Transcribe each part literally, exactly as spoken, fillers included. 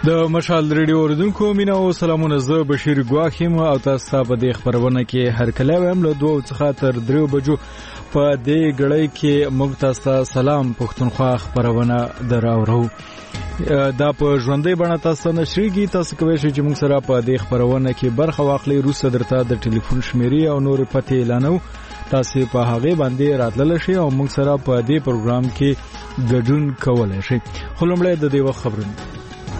د مشال ریډیو اوریدونکو مینه او سلامونه. زه بشیر ګواخیم او تاسو په دې خبرونه کې هر کله ویم له دوه څخه تر دریو بجو په دې غړی کې موږ تاسو سلام پښتونخوا خبرونه دراوړو. دا په ژوندۍ بڼه تاسو نشریږي. تاسو کوئ چې موږ سره په دې خبرونه کې برخه واخلئ. روسه درته د ټلیفون شمیرې او نور پته اعلانو. تاسو په هغه باندې راتلل شئ او موږ سره په دې پروګرام کې ګډون کولای شئ. خو لومړی د دې وخت خبرونه.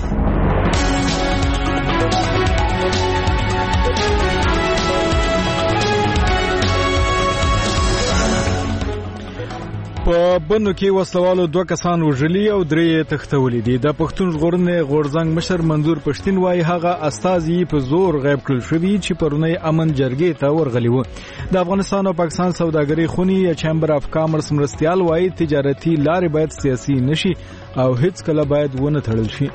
په بنو کې وسلوالو دوه کسان وژلي او درې تښتولي دي. د پښتون ژغورنې غورځنګ مشر منظور پښتين وايي هغه استازي په زور غیب کړل شوی چې پرونی امن جرګې ته ورغلي وو. د افغانستان او پاکستان سوداګري خونی یا چیمبر اف کامرس مرستيال وايي تجارتي لارې باید سیاسي نشي او هیڅ کله باید ونه تړل شي.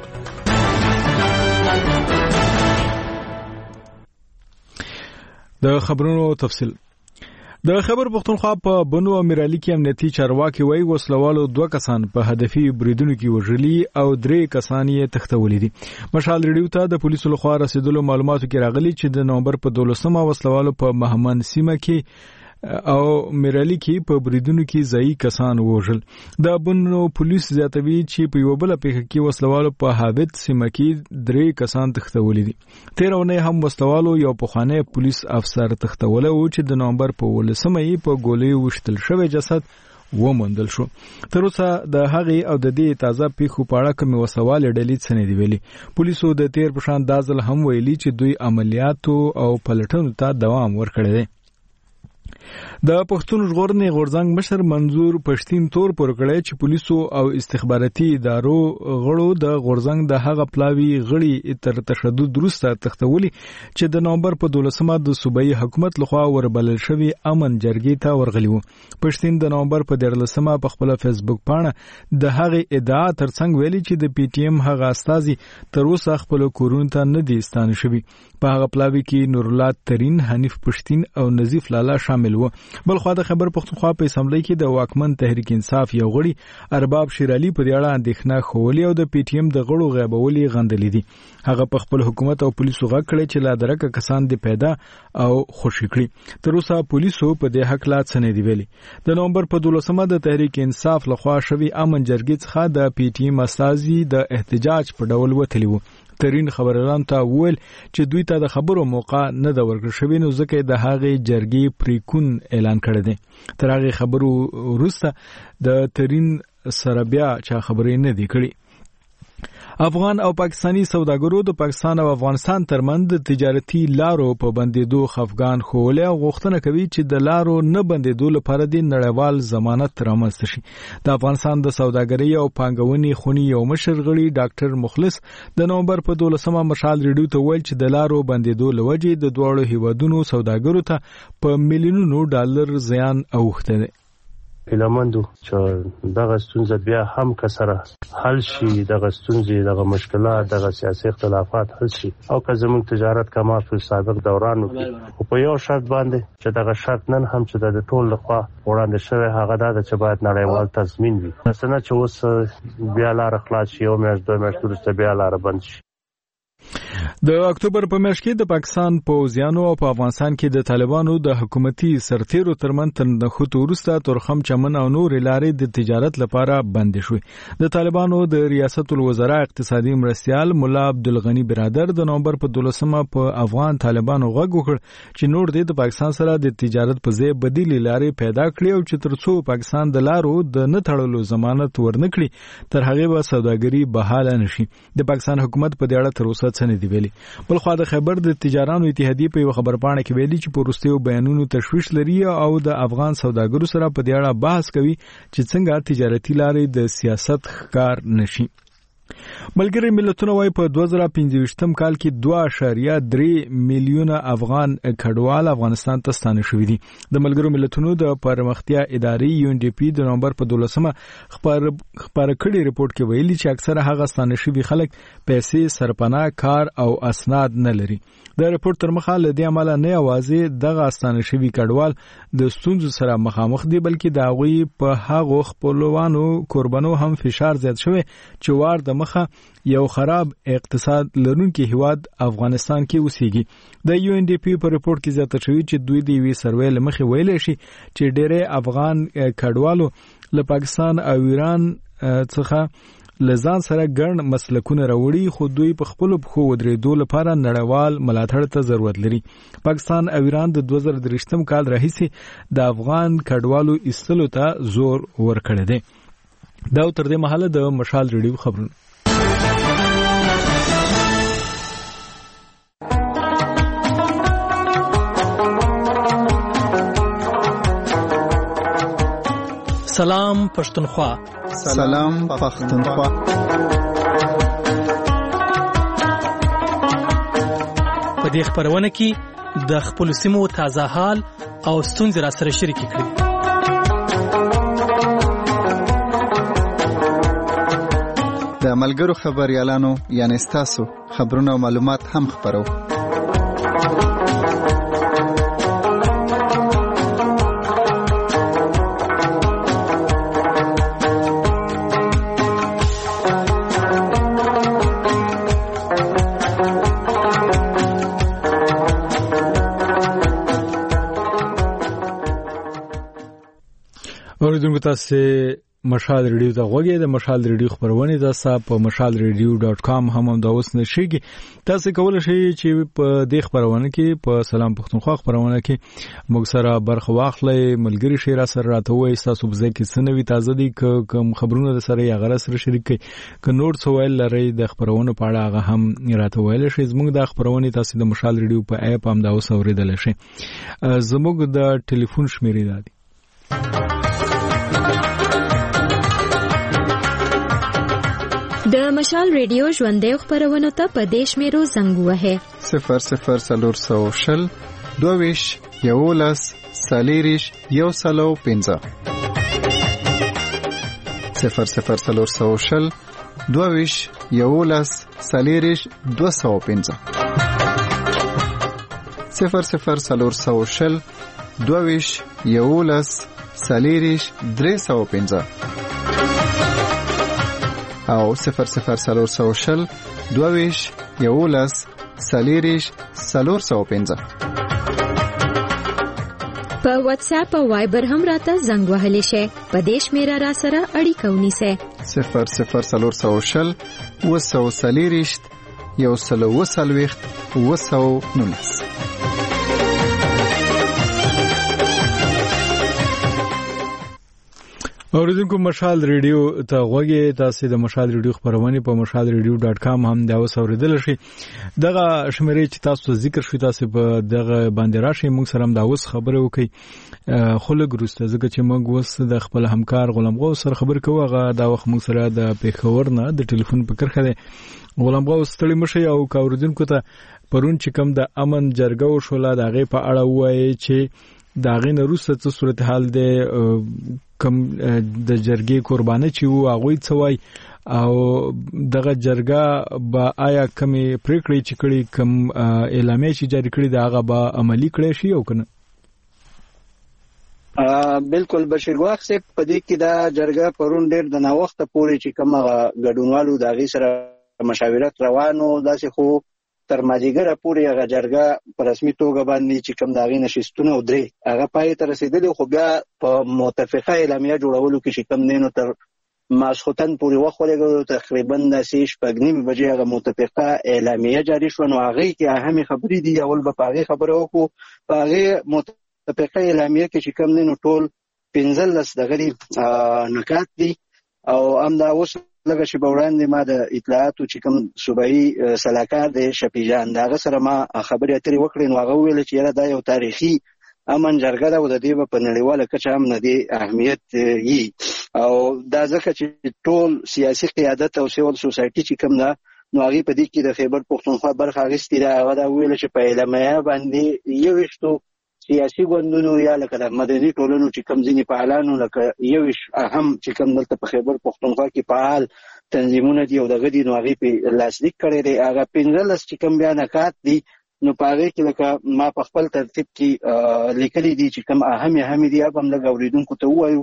د خبرونو تفصیل. د خبر پښتونخوا په بنو امیرعلی کې امنیتي چارواکي وایي وسلوالو دوه کسان په هدفي بریدونو کې وژلي او درې کسان یې تښتولي دي. مشال ریډیو ته د پولیسو لخوا رسیدلو معلوماتو کې راغلي چې د نومبر په دولسمه وسلوالو په محمد سیمه کې او میرعلی کې په بریدونو کې ځای کسان وژل. د بنو پولیس زیاتوي چې په یو بل پیښه کې وسلوالو په حابت سیمه کې درې کسان تښتولي دي. تیرونه هم وسلوالو یو پخوانی پولیس افسر تښتول او چې د نومبر په ولسمه یې په ګولۍ وشتل شوی جسد وموندل شو. تر اوسه د هغې او د دې تازه پیښو په اړه کوم وسوال ډلې څه نه دی ویلي. پولیسو د تیر په شان دازل هم ویلي چې دوی عملیاتو او پلټنو ته دوام ورکړی دی. د پښتون ژغورنې غورځنګ مشر منظور پښتين تور پر کړی چې پولیسو او استخباراتي ادارو غړو د غورځنګ د هغه پلاوی غړي تر تشدد وروسته تختولي چې د نومبر په دولسمه د صوبایي حکومت لخوا وربلل شوی امن جرګې ته ورغلی وو. پښتين د نومبر په دیرلسمه په خپل فیسبوک پاڼه د هغه ادعا ترڅنګ ویلي چې د پی ټی ایم هغه استازي تر اوسه خپل کورونو ته نه دي ستانه شوی. په هغه پلاوی کې نور الله ترين، حنیف پښتين او نظیف لالا شامل وو. بل خو د خبر پښتونخوا په اسمبلی کې د واکمن تحریک انصاف یو غړي ارباب شیرعلی په دې اړه اندېښنه خوولې او د پی ټی ایم د غړو غیبولې غندلې دي. هغه په خپل حکومت او پولیسو غږ کړی چې لا درکه کسان دي پیدا او خوشی کړي. تر اوسه پولیسو په دې حق لا څه نه دی ویلي. د نومبر په دولسمه د تحریک انصاف لخوا شوی امن جرګې څخه د پی ټی ایم استازي د احتجاج په ډول وتلی وو. ترين خبرلان ته ویل چې دوی ته د خبرو موقع نه د ورکړ شوی نو ځکه د هغې جرګې پریکون اعلان کړی دی. تر هغې خبرو وروسته د ترين سره بیا چا خبرې نه دی کړي. افغان او پاکستانی سوداګرو د پاکستان او افغانستان ترمنځ د تجارتي لارو په بندیدو خفقان خوله او غوښتنه کوي چې د لارو نه بندیدو لپاره د نړیوال ضمانت رامنځته شي. د افغانستان د سوداګرۍ او پانګونې خونی یو مشر غړي ډاکټر مخلص د نومبر په دولسمه مشال ریډیو ته ویل چې د لارو بندیدو لوجې د دوړو هیوادونو سوداګرو ته په میلیونونو ډالر زیان اوښته دي. هیلمندو چې دغه ستونزه بیا هم کسره حل شي، دغه ستونزې دغه مشکلات دغه سیاسي اختلافات حل شي او که زموږ تجارت کما په سابق دوران کې او په یو شرط باندې چې دغه شرط نن هم چې د ټول لخوا وړاندې شوی هغه دا چې باید نړیوال تضمین وي. مثلا چې اوس بیا لار خلاص شي او میاشت دوه میاشتې وروسته بیا لار بند شي. د اکتوبر په میاشت کې د پاکستان پوځیانو او په افغانستان کې د طالبانو د حکومتي سرتیرو ترمنځ تندخوت وروسته تورخم چمن او نور لارې د تجارت لپاره بند شوې. د طالبانو د ریاست الوزرا اقتصادي مرستيال مولا عبدالغنی برادر د نومبر په دولسمه په افغان طالبانو غږ وکړ چې نور د پاکستان سره د تجارت په ځای بدیل لارې پیدا کړي او چې ترڅو پاکستان د لارو د نه تړلو ضمانت ورنکړي تر هغه به سوداګري بحاله نشي. د پاکستان حکومت په دې اړه تر اوسه څه نه دی ویلي. بل خو د خبر د تجارانو اتحادیه په یو خبرپاڼه کې ویلي چې په وروستیو بیانونو تشویش لري او د افغان سوداګرو سره په دې اړه بحث کوي چې څنګه تجارتي لارې د سیاست ښکار نشي. ملګری ملتونه وايي په دوه زره پنځه کال کې دوه اعشاریه درې میلیونه افغان کډوال افغانستان ته ستانه شوي دي. د ملګرو ملتونو د پرمختیا ادارې یو ان ډي پی د نومبر په دولسمه خبر خبر کړي ریپورت کې ویلي چې اکثره هغه ستانه شوي خلک پیسې، سرپناه، کار او اسناد نه لري. د ریپورت تر مخه له دې عمله نه یوازې دغه ستانه شوي کډوال د ستونزو سره مخامخ دي بلکې د هغوی په هغو خپلوانو قربانو هم فشار زیات شوی چې وار د لمخه یو خراب اقتصاد لرونکي هیواد افغانستان کې اوسېږي. د یو ان ډي پی په ریپورت کې زیاته شوی چې دوی د وی سروې لمخه ویل شي چې ډېر افغان کډوالو له پاکستان او ایران څخه لزان سره ګڼ مسلکونه راوړي، خو دوی په خپل پخو ودرېدو لپاره نړیوال ملاتړ ته ضرورت لري. پاکستان او ایران د دوه زره درې کال راهیسې د افغان کډوالو ایستلو ته زور ورکړی دی. دا تر دې مهاله د مشال ریډیو خبرونه. سلام پښتونخوا. سلام پښتونخوا. په دې خبرونه کې د خپل سیمو تازه حال او ستونزې را سره شریک کړئ. د ملګرو خبريالانو یعنی تاسو خبرونه او معلومات هم خبرو. اوریدونکو تاسو مشال ریډیو ته غوږی د مشال ریډیو خبرونه تاسو په مشال ریډیو ډاټ کام هم د اوس نشيږي. تاسو کولای شئ چې په دې خبرونه کې په سلام پښتونخوا خبرونه کې موږ سره برخه واخلئ، ملګری شي را سره راته وایي تاسو به ځکه سنوي تازه دي کوم خبرونه سره یا غره سره شریک کړئ. ک نور څه ویل لري د خبرونه په اړه هغه هم راته ویل شي. زموږ د خبرونه تاسو د مشال ریډیو په اپ هم دا اوس اوریدل شي. زموږ د ټلیفون شمیرې دادي د مشال ریډیو ژوندې خبرونه ته په دیش میرو زنګ وهه صفر صفر سلور سو شل دوویش یولس سالیریش یو سلو پنځه صفر صفر سلور سو شل دوویش یولس سالیریش دو سو پنځه صفر صفر سلور سو شل دوویش یولس سالیریش درې سو پنځه او صفر صفر سلور سو شل دوویش یولس سالیریش سلور سو پنځه. په واتس اپ او وایبر هم راته زنګ وهلی شي. په دیش میرا را سره اړیکه ونیسه صفر صفر سلور سو شل وسو سالیریش یو سلو وسلويخت وسو نونس. اوریدونکو مشال ریډیو ته غوږی تاسو د مشال ریډیو خبرونه په مشال ریډیو ډاټ کام هم دا اوسوریدل شي. دغه شمیرې چې تاسو ذکر شوي تاسو په دغه باندې راشي موږ سره هم دا اوس خبرې وکړي. خلک روسته ځکه چې موږ اوس د خپل همکار غلام غو سره خبر کوو. هغه دا وخت موږ سره د پیښور نه د ټلیفون په کرخه دی. غلام غو ستړي مشه او اوریدونکو ته پرون چې کوم د امن جرګه وشوله دغه په اړه وایي چې داغه نه روسته څه صورتحال دی، کم د جرګې قرباني چې وو هغه څه وای او دغه جرګه با آیا کمی پریکړې چې کړي کم اعلامیه چې جاری کړي دا هغه با عملی کړي شي او کنه؟ بالکل بشیر واخ سے پدې کې دا جرګه پرون ډېر د نا وخت پورې چې کوم غډونوالو داغي سره مشاورت روانو داسې خو تر ماجیګره پورې هغه جرګه په رسمي توګه باندې چې کوم داغي نشستونه او درې هغه پای ته رسیدلی، خو بیا په موافقه اعلامیه جوړولو کې چې کوم نینو تر ماسختن پورې وخت ولګو تقریبا د سیش پګنیم بجې هغه موافقه اعلامیه جاری شو. نو هغه کې اهمه خبرې دي اول به هغه خبره وکړو. په هغه موافقه اعلامیه کې چې کوم نینو ټول پنځلس دغه نکات دي او هم دا اوس لکه چې وړاندې ما د اطلاعاتو چې کوم صوبایي سلاکار دی شفیع جان دغه سره ما خبرې اترې وکړې. نو هغه ویل چې یاره دا یو تاریخي امن جرګه ده او د دې په نړیواله کچه هم نه دی اهمیت یي او دا ځکه چې ټول سیاسي قیادت او سیول سوسایټي چې کوم ده نو هغه په دې کې د خیبر پښتونخوا برخه اخیستې ده. هغه دا ویل چې په اعلامیه باندې یوویشتو سیاسي ګوندونو یا لکه د مدني ټولنو چې کوم ځینې فعالانو لکه یوویش اهم چې کوم دلته په خیبر پښتونخوا کې فعال تنظیمونه دي او دغه دي نو هغه په لاسلیک کړی دی. هغه پنځلس چې کوم بیانات دي نو په هغه کې لکه ما په خپل ترتیب کې لیکلي دي چې کوم اهم اهم دي. هغه هم لږ اوریدونکو ته ووایو.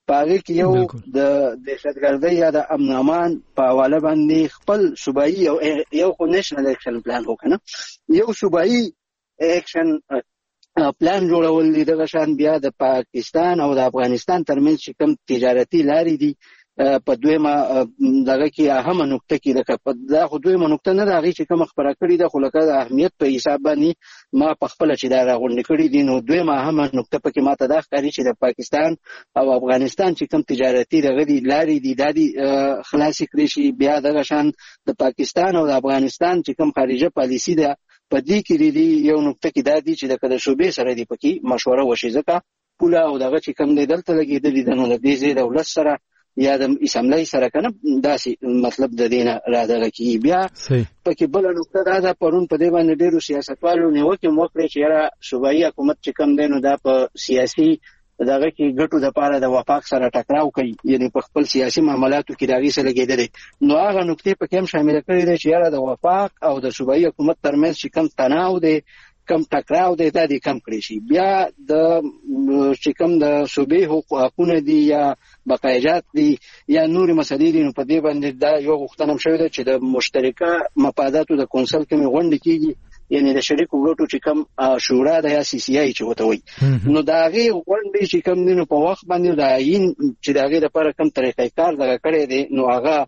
پاره کې یو د دهشتګردۍ یا د امن امان په حواله باندې خپل صوبایي یو یو خو نېشنل اکشن پلان وکنه یو صوبایي اکشن پلان جوړول دي دغه شان بیا د پاکستان او د افغانستان ترمنځ چې کوم تجارتي لارې دي په دویمه دغه کې اهمه نقطه کې ده دا خو دویمه نقطه نه ده هغې چې کومه خپره کړې ده خو لکه د اهمیت په حساب باندې ما په خپله چې دا راغونډې کړي دي نو دویمه اهمه نقطه پکې ما ته دا ښکاري چې د پاکستان او افغانستان چې کوم تجارتي دغه دي لارې دي دا دي خلاصې کړې شي بیا دغه شان د پاکستان او د افغانستان چې کوم خارجه پالیسي ده په دې کې دي یو نقطه کې دا دي چې د کده صوبې سره دي پکې مشوره وشي ځکه پوله او دغه چې کوم دی دلته لګېدلي ده نو د دې ځای دولت سره یا د اسمبلی سره کنه داسې مطلب د دینه را دغه کی بیا پکې بل نقطه دا ده پرون په دې باندې ډیرو سیاستوالو نیوکې موکړې چې یاره صوبایي حکومت چې کوم دی نو دا په سیاسي دغه کې ګټو د پاره د وفاق سره ټکراو کوي یعنی په خپل سیاسي معاملاتو کې دغه سره لګیدل نو هغه نقطې په کوم شامل کړي دي چې یاره د وفاق او د صوبایي حکومت ترمنځ چې کوم تناو دی کم ټکراو دی دا دې کم کړی شي بیا د چې کوم د صوبې حقوقونه دي یا بقایجات دي یا نورې مسلې دي نو په دې باندې دا یو غوښتنه شوې ده چې د مشترکه مفاداتو د کونسل کومې غونډې کیږي یعنی د شریکو ګټو چې کوم شورا د یا سی سی آی چې وته وي نو دا غي غونډې چې کوم دي نو په وخت باندې دا عین چې دا غي لپاره کوم طریقې کار دغه کړی دی نو هغه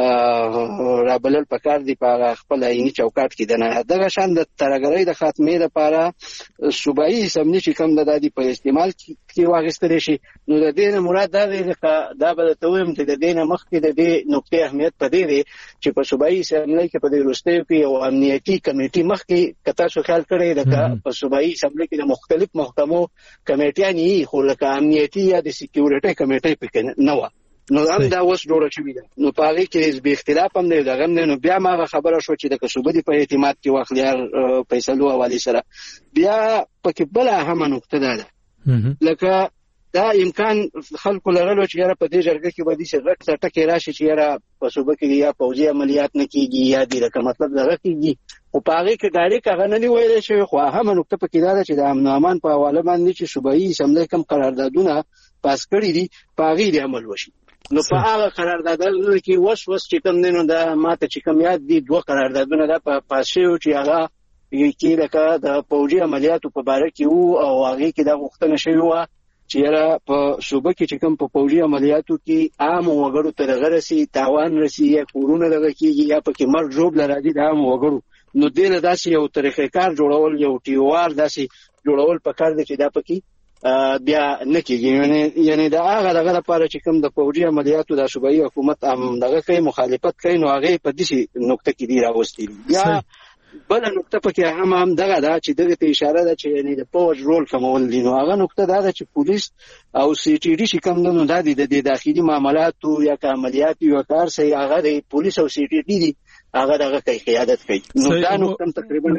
رابلل پکار دی په خپل عیني چوکاټ کې دنه دغه شان د ترګرۍ د خاتمې لپاره صوبایي اسمبلی چې کوم د دادی په استعمال کې واغستل شي نو د دې مراد دا دی چې دا به تویم چې د دې مخکې د دې نقطې اهمیت پدې دی چې په صوبایي اسمبلی کې په دې وروستیو کې یو امنیتي کمیټي مخکې کته شو خیال کړی د په صوبایي اسمبلی کې د مختلف محکمو کمیټیانې خو لکه امنیتي یا د سکیورټي کمیټي پکې نه و نو هم دا اوس جوړه شوې ده نو په هغې کې به اختلاف هم دی دغه هم دی نو بیا ما خبره شو چې د صوبه دي په اعتماد کې واخلیار فیصلو حوالې سره بیا پکې بله اهمه نقطه دا ده لکه دا امکان خلکو لرلو چې یاره په دې جرګه کې به داسې غټ ټکې راشي چې یاره په صوبه کې یا پوځي عملیات نه کېږي یا دې لکه مطلب دغه کېږي خو په هغې کې ډایرکټ هغه نه دي ویلی شوی خو اهمه نقطه پکې دا ده چې د امن و امان په حواله باندې چې صوبایي اسمبلی کوم قراردادونه پاس کړي دي په هغې دې عمل وشي نو په هغه قراردادونو کې وس وس چې کوم دی نو دا ماته چې کوم یاد دي دوه قراردادونه دا په پاس شوي چې هغه کې لکه د پوځي عملیاتو په باره کې وو او هغې کې دا غوښتنه شوې وه چې یاره په صوبه کې چې کوم په پوځي عملیاتو کې عامو وګړو ته دغه رسي تاوان رسي یا کورونه دغه کېږي یا پکې مرګ ژوبله راځي د عامو وګړو نو دې له داسې یو طریقې کار جوړول یو ټیوار داسې جوړول پکار دی چې دا پکې بیا نه کېږي یعنی یعنی دا هغه دغه لپاره چې کوم د پوځي عملیاتو د صوبایي حکومت هم دغه کوي مخالفت کوي نو هغې په داسې نقطه کې دي راوستي دي یا بله نقطه پکې هم هم دغه ده چې دغې ته اشاره ده چې یعنی د پوځ رول کمول دي نو هغه نقطه دا ده چې پولیس او سی ټي ډي چې کوم نو دا دي د داخلي معاملاتو یا که عملیاتو یو کار صحیح هغه د پولیس او سی ټي ډي دي هغه دغه کوي قیادت کوي نو دا نقطه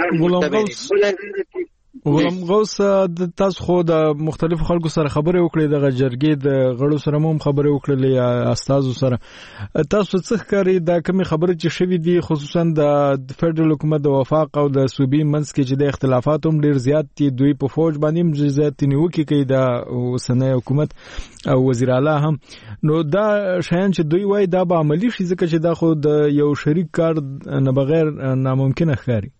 تقریبا غلام غوث د تاسو خو د مختلفو خلکو سره خبرې وکړې د جرګې د غړو سره هم خبرې وکړلې یا استادو سره تاسو څه ښکاري دا کومې خبرې چې شوي دي خصوصا د فدرال حکومت د وفاق او د صوبې منځ کې چې د اختلافات هم ډېر زیات دي دوی په فوج باندې هم زیات نیوکې کوي د اوسنی حکومت او وزیر اعلی هم نو دا شیان چې دوی وایي دا به عملي شي ځکه چې دا خو د یو شریک کار نه بغیر ناممکنه ښکاري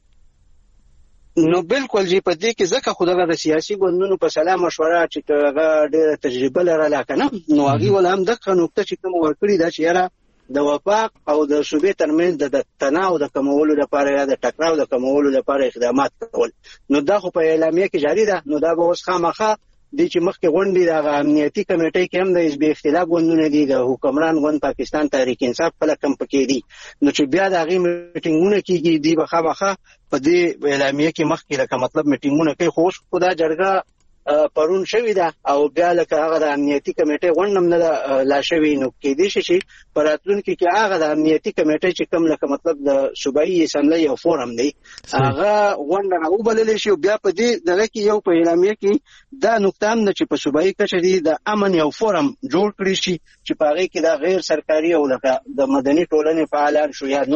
نو بالکل جی په دې کې ځکه خو دغه د سیاسي ګوندونو په سلا مشوره چې هغه ډېره تجربه لرله که نه نو هغې ول هم دغه نقطه چې کوم ورکړي ده چې یاره د وفاق او د صوبې ترمنځ د تناو د کمولو لپاره یا د ټکراو د کمولو لپاره اقدامات کول نو دا خو په اعلامیه کې جاري ده نو دا به اوس خامخا دي چې مخکې غونډې د امنیتي کمیټۍ کې هم د حزب اختلاف ګوندونه دي د حکمران ګوند پاکستان تحریک انصاف خلک هم پکې دي نو چې بیا د هغې میټینګونه کېږي دوی به خامخا په دې اعلامیه کې مخکې لکه مطلب میټینګونه کوي خو اوس خو دا جرګه پرون شوې ده او بیا لکه هغه د امنیتي کمیټۍ غونډه هم نه ده لا شوې نو کېدای شي چې په راتلونکي کې هغه د امنیتي کمیټۍ چې کوم لکه مطلب د صوبایي اسمبلی یو فورم دی هغه غونډه راوبللی شي بیا په دې دغه کې یو په اعلامیه کې دا نقطه هم ده چې په صوبایي کچه دي د امن یو فورم جوړ کړي شي چې په هغې کې دا غیر سرکاري او لکه د مدني ټولنې فعالان شو یا نور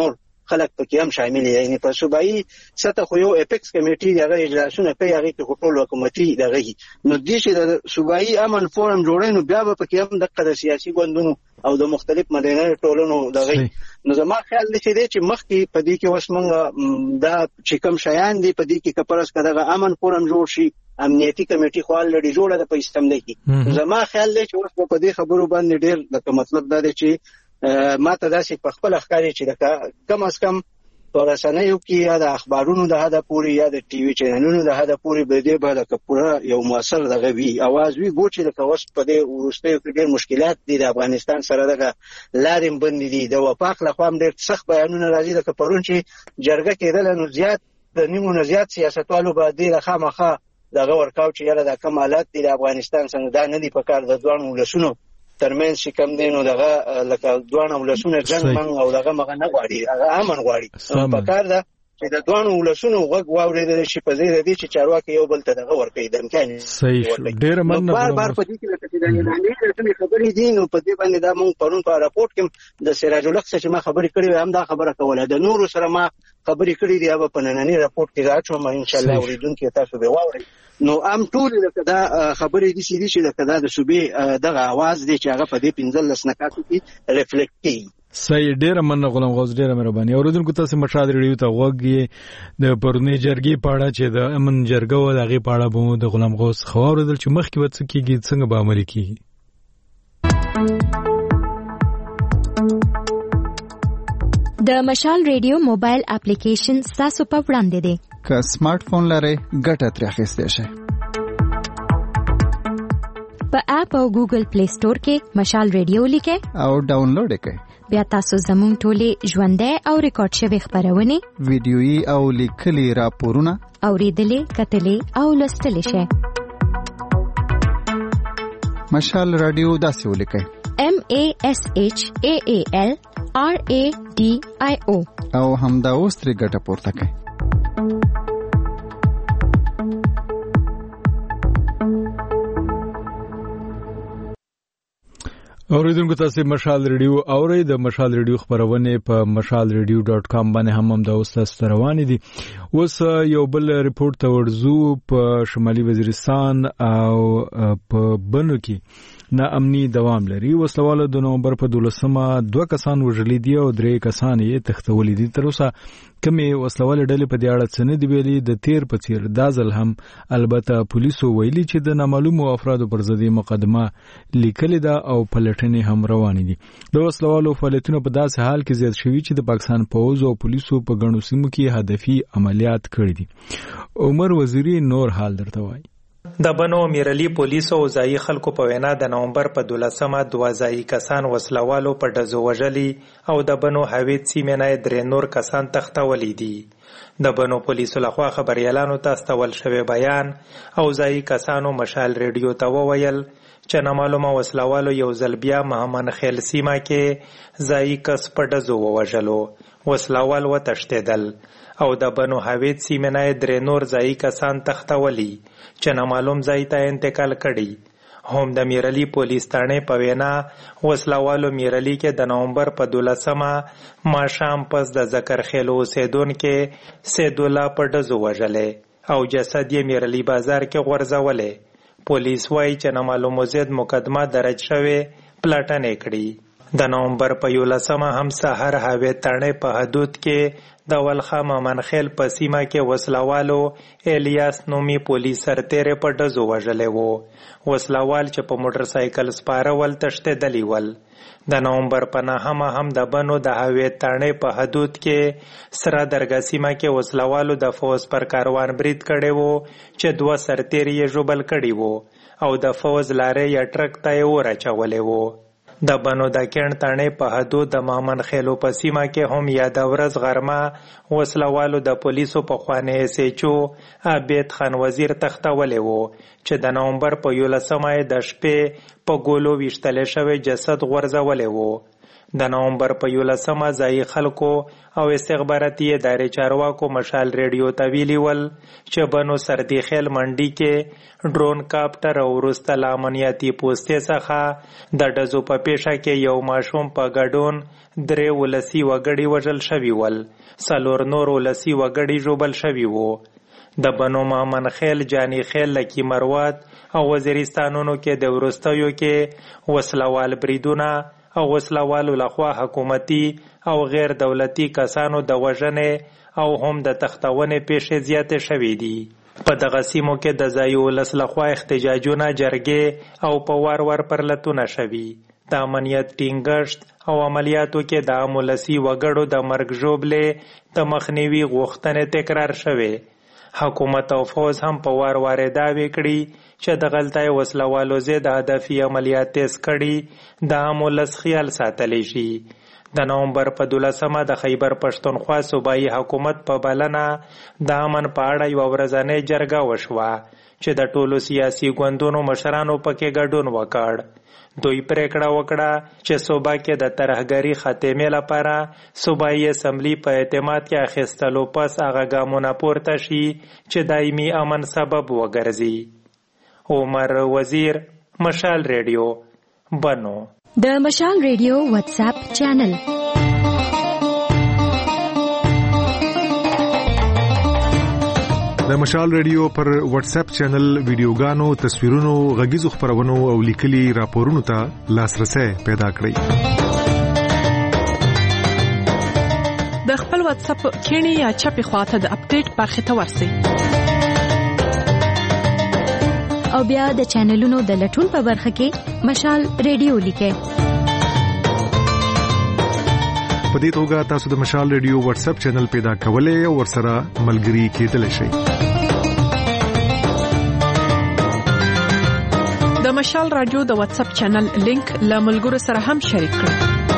خلک پکې هم شامل دي. یعنی په صوبایي سطح خو یو اپیکس کمیټي دغه اجلاسونه کوي، هغه کې ټول حکومتي دغه نو دي چې د صوبایي امن فورم جوړي نو بیا به پکې هم د سیاسي ګوندونو او د مختلف مدني ټولنو دغه نو زما خیال دی چې مخکې په دې کې اوس موږ دا چې کوم شیان دي په دې کې کپرس کداغه امن فورم جوړ شي، امنیتي کمیټي خو الریډي جوړه ده په استملې کې. زما خیال دی چې اوس په دې خبرو باندې ډېر د مطلب دا دی چې ما ته داسې په خپل ښکاري چې د کم از کم په رسنیو کې یا د اخبارونو د حده پورې یا د ټي وي چینلونو د حده پورې به دې به د پوره یو موثر دغه وي اواز وي ګو چې د کوس په دې وروستیو کې ډېر مشکلات دي د افغانستان سره دغه لارې بندې دي. د وفاق لخوا هم ډېر سخت بیانونه راځي لکه پرون چې جرګه کېدله نو زیات د نیمو نه زیات سیاستوالو به دې خامخا دغه ورکاو چې یاره د کم حالات دي د افغانستان څنګه دا نه دي په کار د دوه ولسونو ترمنځ چې کم دي نو دغه لکه دوه ولسونه جنګ من او دغه مغه نه غواړي، هغه امن غواړي. په کار ده چې د دوه ولسونو غوږ واورېدل شي په ځای د دې چې چارواکي یو بل ته دغه ورکړي د امکان صحیح ډېر مننه. بار بار په دې کې لکه د اعلانې خبرې دي نو په دې باندې دا مونږ پرون په راپورټ کې د سراج الحق چې ما خبرې کړې هم دا خبره کوله، د نورو سره ما خبرې کړې دي او په نننۍ راپورټ کې راځم ان شاء الله اوریدونکو تاسو به واورئ. نو ام ټول لکه دا خبرې دي چې د کدا د صوبې دغه आवाज دی چې هغه په دې پنځلس نکاتو کې ریفلیکټ کوي. صحیح ډېر مننه غلام غوث، ډېر مهرباني. اوریدونکو تاسو مشاهده ریډیو ته وګورئ د پرونی جرګې پاړه چې د امن جرګه و دغه پاړه بو د غلام غوث خواردل چې مخکې وڅ کېږي څنګه به عملي کیږي. د مشال ریډیو موبایل اپلیکیشن تاسو په وړاندې دی. که سمارټ فون لرئ ګټه ترې اخیستی شئ. په اپ او ګوګل پلی سٹور کې مشال ریډیو لیکئ او ډاونلوډ یې کړئ. بیا تاسو زموږ ټولې ژوندۍ او ریکارډ شوي خبرونه، ویډیويي او لیکلي راپورونه اوریدلې، کتلې او لوستلې شئ. مشال رادیو داسې ولیکئ: M A S H A A L R A D I O او همدا اوس ترې ګټه پورته کړئ. اوریدونکو تاسو مشال ریډیو اورئ. د مشال ریډیو خبرونه په مشال ریډیو ډاټ کام باندې هم هم د اوس روان دي. اوس یو بل ریپورت ته ورزو. په شمالي وزیرستان او په بنو کې نا امني دوام لري. وسلواله د نومبر په دولسمه دوه کسان وژلي دي او درې کسان یې تښتولي دي. تر اوسه کومې وسلواله ډلې په دې اړه څه نه دي ویلي. د تیر په څیر دا ځل هم البته پولیسو ویلي چې د نامعلومو افرادو پر ضد مقدمه لیکلې ده او پلټنې هم روانې دي. د وسلوالو فعالیتونه په داسې حال کې زیات شوي چې د پاکستان پوځ او پولیسو په ګڼو سیمو کې هدفي عملیات کړي دي. عمر وزیری نور حال درته وایي. د بنو میرلی پولیسو او ځایي خلکو په وینا د نومبر په دولسمه دوه ځایي کسان وسلوالو په ډزو وژلي او د بنو هویت سیمې نه درې نور کسان تښتولي دي. د بنو پولیسو لخوا خبريالانو ته استول شوی بیان او ځایي کسانو مشال ریډیو ته وویل چې نامعلومه وسلوالو یو ځل بیا مهمن خیل سیمه کې ځایي کس په ډزو ووژلو. وسلوال وتښتېدل او د بنو هویت سیمې نه درې نور ځایي کسان تښتولي چې نامعلوم ځای ته انتقال کړي. هم د میرلی پولیس تانې په وینا وسلوالو میرلی کې د نومبر په دولسمه ماښام پس د ذکر خیلو اوسیدونکي سیدالله په ډزو وژلې او جسد یې میرلی بازار کې غورځولې. پولیس وایي چې نامعلومو ضد مقدمه درج شوې پلټنې کړي. د نومبر په یولسمه هم سحر هویت تانې په حدود کې د ولخا ممنخیل په سیمه کې وسلوالو الیاس نومي پولیس سرتیری په ډزو وژلی وو. وسلوال چې په موټر سایکل سپاره ول تښتېدلي ول. د نومبر په نهمه هم د بنو د هویت تانې په حدود کې سره درګه سیمه کې وسلوالو د فوز پر کاروان برید کړی وو چې دوه سرتیري یې ژوبل کړي وو او د فوز لارې یا ټرک ته یې اور اچولی وو. د بنو د کیڼ تانې په حدود د مامن خیلو په سیمه کې هم یاد ورځ غرمه وسلوالو د پولیسو په خوانې اس ایچ او عابد خان وزیر تښتولی وو چې د نومبر په یولسمه د شپې په ګولو ویشتلی شوی جسد غورځولی وو. د نومبر په یولسمه ځایي خلکو او استخباراتي ادارې چارواکو مشال ریډیو ته ویلي ول چې بنو سردي خیل منډي کې ډرون کاپټر او وروسته له امنیتي پوستې څخه د ډزو په پیښه کې یو ماشوم په ګډون درې ولسي وګړي وژل شوي ول، څلور نور ولسي وګړي ژوبل شوي وو. د بنو مامن خیل، جاني خیل، لکی مروت او وزیرستانونو کې د وروستیو کې وسلوال بریدونه او وسلوالو لخوا حکومتي او غیر دولتي کسانو د وژنې او هم د تختونې پیښې زیاتې شوې دي. په دغه سیمو کې د ځایي ولس لخوا احتجاجونه، جرګې او په وار وار پرلتونه شوي. د امنیت ټینګښت او عملیاتو کې د عام ولسي وګړو د مرګ ژوبلې د مخنیوي غوښتنې تکرار شوې. حکومت او فوز هم په وار وار دعوې کړي چې د غلطۍ وسلوالو ضد هدفي عملیات تیز کړي د عام ولس خیال ساتلی شي. د نومبر په دولسمه د خیبر پښتونخوا صوبایي حکومت په بلنه د امن په اړه یوه ورځنۍ جرګه وشوه چې د ټولو سیاسي ګوندونو مشرانو پکې ګډون وکړ. دوی پریکړه وکړه چې صوبه کې د ترهګرۍ خاتمې لپاره صوبایي اسمبلی په اعتماد کې اخیستلو پس هغه ګامونه پورته شي چې دایمي امن سبب وګرځي. عمر وزیر، مشال ریډیو، بنو. د مشال ریډیو واتس اپ چینل د مشال ریډیو پر واتس اپ چینل ویډیوګانو، تصویرونو، غږیزو خبرونو او لیکلي راپورونو ته لاسرسي پیدا کړئ. د خپل واتس اپ کینی یا چپی خواته د اپډیټ برخه ته ورسئ او بیا د چینلونو د لټون په برخه کې مشال ریډیو لیکئ. په دې توګه تاسو د مشال ریډیو واتس اپ چینل پیدا کولای او ورسره ملګري کېدلی شئ. د مشال رادیو د واتس اپ چینل لینک له ملګرو سره هم شریک کړئ.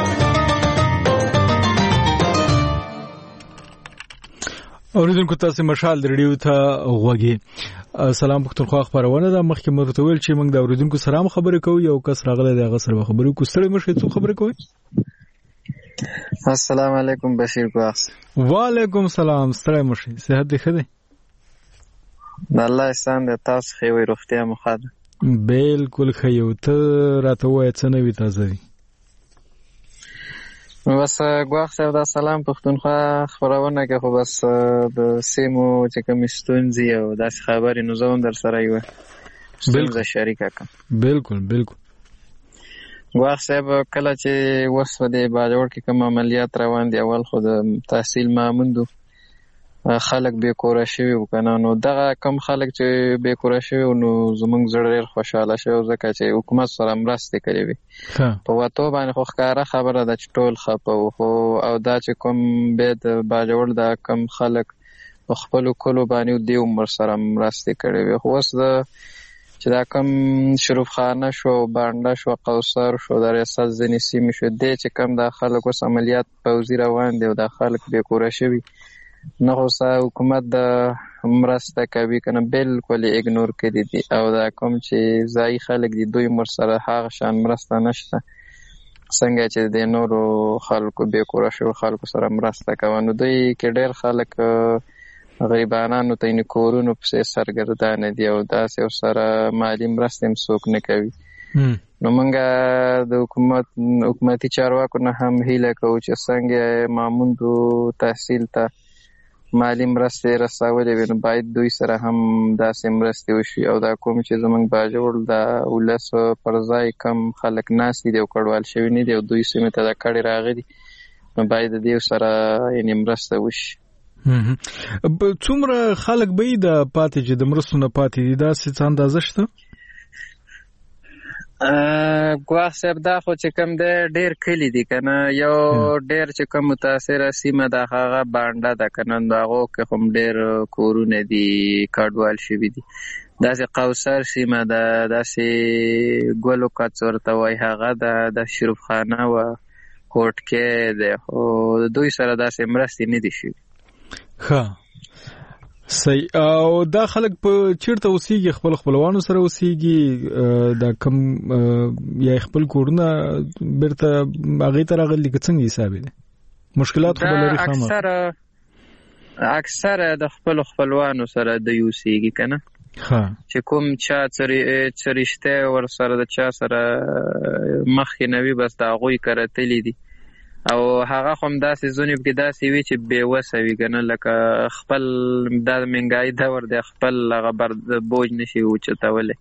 اوریدونکو تاسو مشال ریډیو ته غوږی. سلام پښتونخوا خبرونه ده. مخکې مرته ویل چې موږ د اوریدونکو سره هم خبرې کوو. یو کس راغلی دی، هغه سره خبرې کوو. ستړي مشه څو خبرې کوي. السلام علیکم بشیر ګواخ. وعلیکم سلام. ستړي مشه، صحت دې ښه دی؟ الله احسان دې. تاسو ښه وي؟ روغتیا مو ښه ده؟ بالکل ښه یو. ته راته وایه څه نوي تازه دي؟ بس ګواخ صاحب، دا سلام پښتونخوا خبرونه کې خو بس د سیمو چې کومې ستونزې او داسې خبرې نو زه هم در سره یوه ستونزه شریکه کړم. بالکل بالکل ګواخ صاحب، کله چې اوس په دې باجوړ کې کوم عملیات روان دي، اول خو د تحصیل ماموندو خلک بې کوره شوي وو که نه، نو دغه کم خلک چې بې کوره شوي وو نو زموږ زړه ډېر خوشحاله شوی ځکه چې حکومت سره مرستې کړې وي. په وتو باندې خو ښکاره خبره ده چې ټول خفه وو، خو او دا چې کوم بیا د باجوړ دا کم خلک په خپلو کلو باندې دې هم ورسره مرستې کړې وي. خو اوس د چې دا کم شروف خانه شو، بانډه شو، قوسر شو، د ریاست ځینې سیمې شو، دې چې کم دا خلک اوس عملیات پوځي روان دي او دا خلک بې کوره شوي، نه خو حکومت د مرسته کوي که نه بالکل یې اګنور کړي دي، او دا کوم چې ځایي خلک دي دوی ورسره هغه شان مرسته نشته څنګه چې د نورو خلکو بې کوره شوو خلکو سره مرسته کوي. نو دوی کې ډېر خلک غریبانانو ته یې کورونو پسې سرګردانه دي او داسې ورسره مالي مرستې هم څوک نه کوي. نو موږ د حکومت حکومتي چارواکو نه هم هیله کوو چې څنګه ماموندو تحصیل ته مالي مرستې رسولې وي نو باید دوی سره هم داسې مرستې وشي، او دا کوم چې زموږ باجوړ د ولس پر ځای کم خلک ناست دي او کډوال شوي نه دي او دوی سیمې ته د کډې راغلي، نو باید د دې سره یعنې مرسته وشي. څومره خلک به یې د پاتې چې د مرستو نه پاتې دي، داسې څه اندازه شته؟ ګواښ صاحب، دا خو چې کوم دی ډېر کلي دي که نه، یو ډېر چې کوم متاثره سیمه ده هغه بانډه ده که نه، نو هغو کې خو هم ډېر کورونه دي کډوال شوي دي. داسې قوسر سیمه ده، داسې ګلو کڅ ورته وایي هغه ده، د شروف خانه وه، کوټکۍ دی، خو دوی سره داسې مرستې نه دي شوي. ښه صحیح. او دا خلک په چیرته اوسېږي؟ خپل خپلوانو سره اوسېږي؟ دا کم یا خپل کورونه بیرته هغې ته راغلي که څنګه حساب دی؟ مشکلات خو به لري خامخا. اکثره اکثره د خپل خپلوانو سره د اوسېږي که نه، چې کوم چا څه رشته ورسره د چا سره مخکې نه وي بس د هغوی کره تللی دي، او هغه خو هم داسې ځونې پکې داسې وي چې بېوسه وي که نه، لکه خپل دا مهنګایي دور دی، خپل هغه بوج نشي اوچتولی،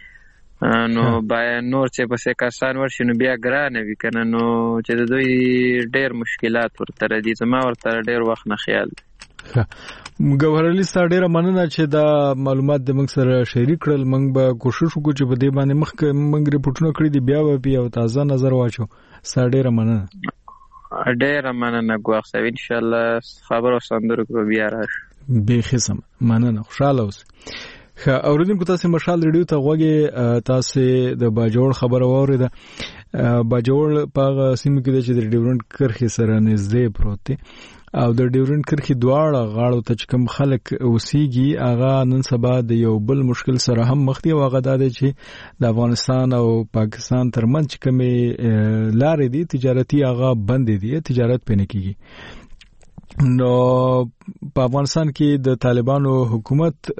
نو باید نور چې پسې کسان ورشي نو بیا ګرانه وي که نه، نو چې د دوی ډېر مشکلات ورته راځي. زما ورته ډېر وخت نه خیال دی. ګوهرعلي صاحب ډېره مننه چې دا معلومات د موږ سره شریک کړل. موږ به کوشش وکړو چې په دې باندې مخکې موږ ریپورټونه کړي دي بیا به یو تازه نظر واچو. صاحب ډېره مننه. ډېره مننه ګواښ صاحب، انشاءالله خبر او سندرو کې بیا راشو. بیخي سم مننه، خوشحاله اوسئ. ښه اوریدونکو، تاسو مشال ریډیو ته غوږی، تاسو د باجوړ خبره واورېده. باجوړ په هغه سیمه کې چې د ډیورنډ کرښې سره نږدې پروت دی، او د ډیورنډ کرښې دواړه غاړو ته چې کوم خلک اوسېږي هغه نن سبا د یو بل مشکل سره هم مخ دي، او هغه دا دی چې د افغانستان او پاکستان ترمنځ چې کومې لارې دي تجارتي هغه بندې دي، تجارت پې نه کېږي. نو په افغانستان کې د طالبانو حکومت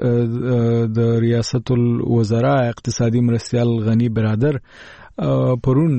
د ریاست الوزرا اقتصادي مرستیال غنی برادر پرون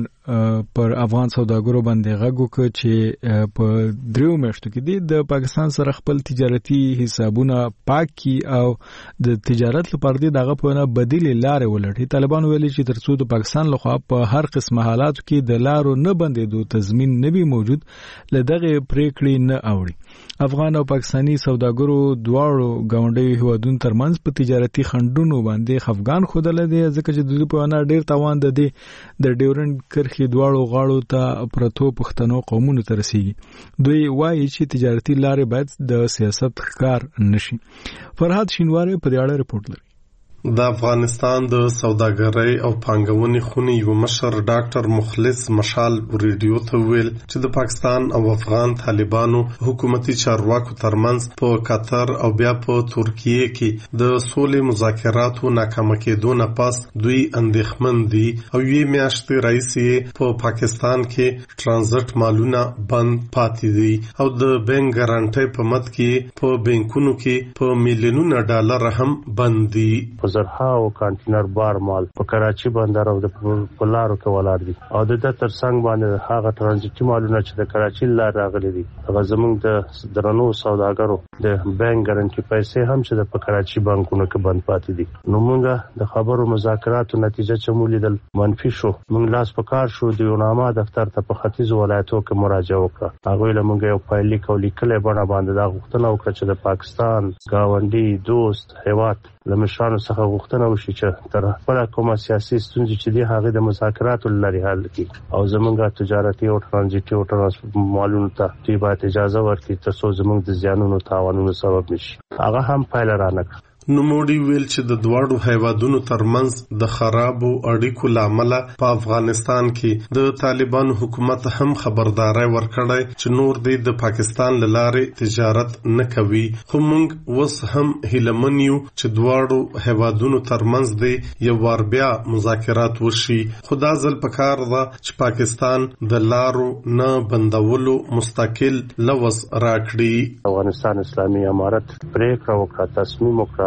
پر افغان سوداګرو باندې غږ وکړ چې په دریو میاشتو کې د پاکستان سره خپل تجارتي حسابونه پاک کړي او د تجارت لپاره دغه په نه بدیل لارې ولټي. طالبان ویلي چې ترڅو د پاکستان لخوا په هر قسمه حالاتو کې د لارو نه بندېدو تضمین نه وي موجود، له دغه پریکړې نه اوړي. افغان او پاکستاني سوداګرو دواړو ګاونډیو هیوادونو ترمنځ په تجارتي خنډونو باندې خفګان ښودلی دی، ځکه چې د دوی په وینا ډېر تاوان د دې د ډیورنډ کرښې دواړو غاړو ته پرتو پښتنو قومونو ته رسیږي. دوی وایي چې تجارتي لارې باید د سیاست ښکار نشي. فرهاد شینواری په دې اړه رپورټ لري. د افغانستان د سوداګرۍ او پانګونې خونې یو مشر ډاکټر مخلص مشال ریډیو ته ویل چې د پاکستان او افغان طالبانو حکومتي چارواکو ترمنځ په قطر او بیا په ترکیه کې د سولې مذاکراتو ناکامه کېدو نه پس دوی اندېښمن دي، او یوې میاشتې راهیسې په پاکستان کې ټرانزیټ مالونه بند پاتې دي، او د بانک ګارانټۍ په مد کې په بانکونو کې په میلیونونو ډالر هم بند دي. زرهاو کانټینر بار مال په کراچي بندر او د پلارو کې ولاړ دي، او د تر څنګ باندې هغه ترانزیټي مالونه چې د کراچي لار راغلي دي هغه زموږ د درنو سوداګرو د بانک ګارانټي پیسې هم چې د کراچي بانکونو کې بند پاتې دي. نو موږ د خبرو مذاکراتو نتیجه چې مولیدل منفي شو، موږ لاس په کار شو د یوناما دفتر ته په ختیځ ولایتو کې مراجعه وکړه. هغه له موږ یو فایل لیکلي بڼه باندې دا غوښتنه وکړه چې د پاکستان گاونډي دوست هیواد له مشرانو څخه غوښتنه وشي چې تر خپله کومه سیاسي ستونزې چې دي هغې د مذاکراتو له لارې حل کړي، او زموږ تجارتي او ټرانزیټي او ټرانسپورټ مالونو ته دوی باید اجازه ورکړي ترڅو زموږ د زیانونو تاوانونو سبب نشي. هغه هم پایله رانه کړه. نوموړي ویل چې د دواړو هیوادونو ترمنځ د خرابو اړیکو لامل په افغانستان کې د طالبانو حکومت هم خبرداري ورکړی چې نور د پاکستان لاره تجارت نه کوي، خو موږ اوس هم هیلمن یو چې دواړو هیوادونو ترمنځ د یو وار بیا مذاکرات وشي. خدا ځل پکار ده چې پاکستان د لارو نه بندولو مستقل لوز راکړي. افغانستان اسلامي امارت پریکړه وکړه، تصمیم وکړه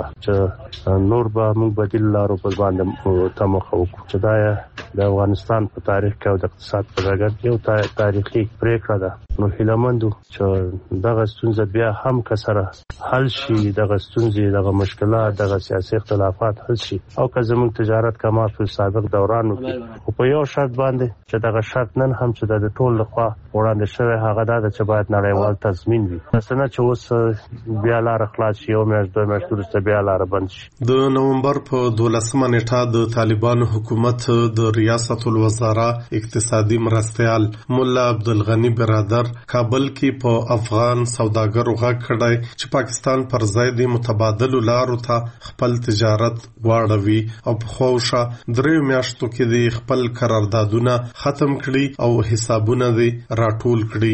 چې نور به موږ بدیل لارو په باندې تمخه وکړو، چې دا د افغانستان په تاریخ کې او د اقتصاد په ډګر یو تاریخي پریکړه ده. نو هیلمندو چې دغه ستونزه بیا هم کسره حل شي، دغه ستونزې دغه مشکلات دغه سیاسي اختلافات حل شي، او که زموږ تجارت کما په سابق دوران کې خو په یو شرط باندې چې دغه شرط نن هم چې د ټول لخوا وړاندې شوی هغه دا چې باید نړیوال تضمین وي، مثلا چې اوس بیا لار خلاص شي، یو میاشت دوه میاشتې وروسته بیا لار بند شي. د نومبر په دولسمه نیټه د طالبانو حکومت د ریاست الوزرا اقتصادي مرستیال مولا عبدالغنی برادر کابل کې په افغان سوداګرو غږ کړی چې پاکستان پر ځای د متبادلو لارو ته خپل تجارت واړوي، او په خوښه دریو میاشتو کې د خپل قراردادونه ختم کړي او حسابونه دې راټول کړي.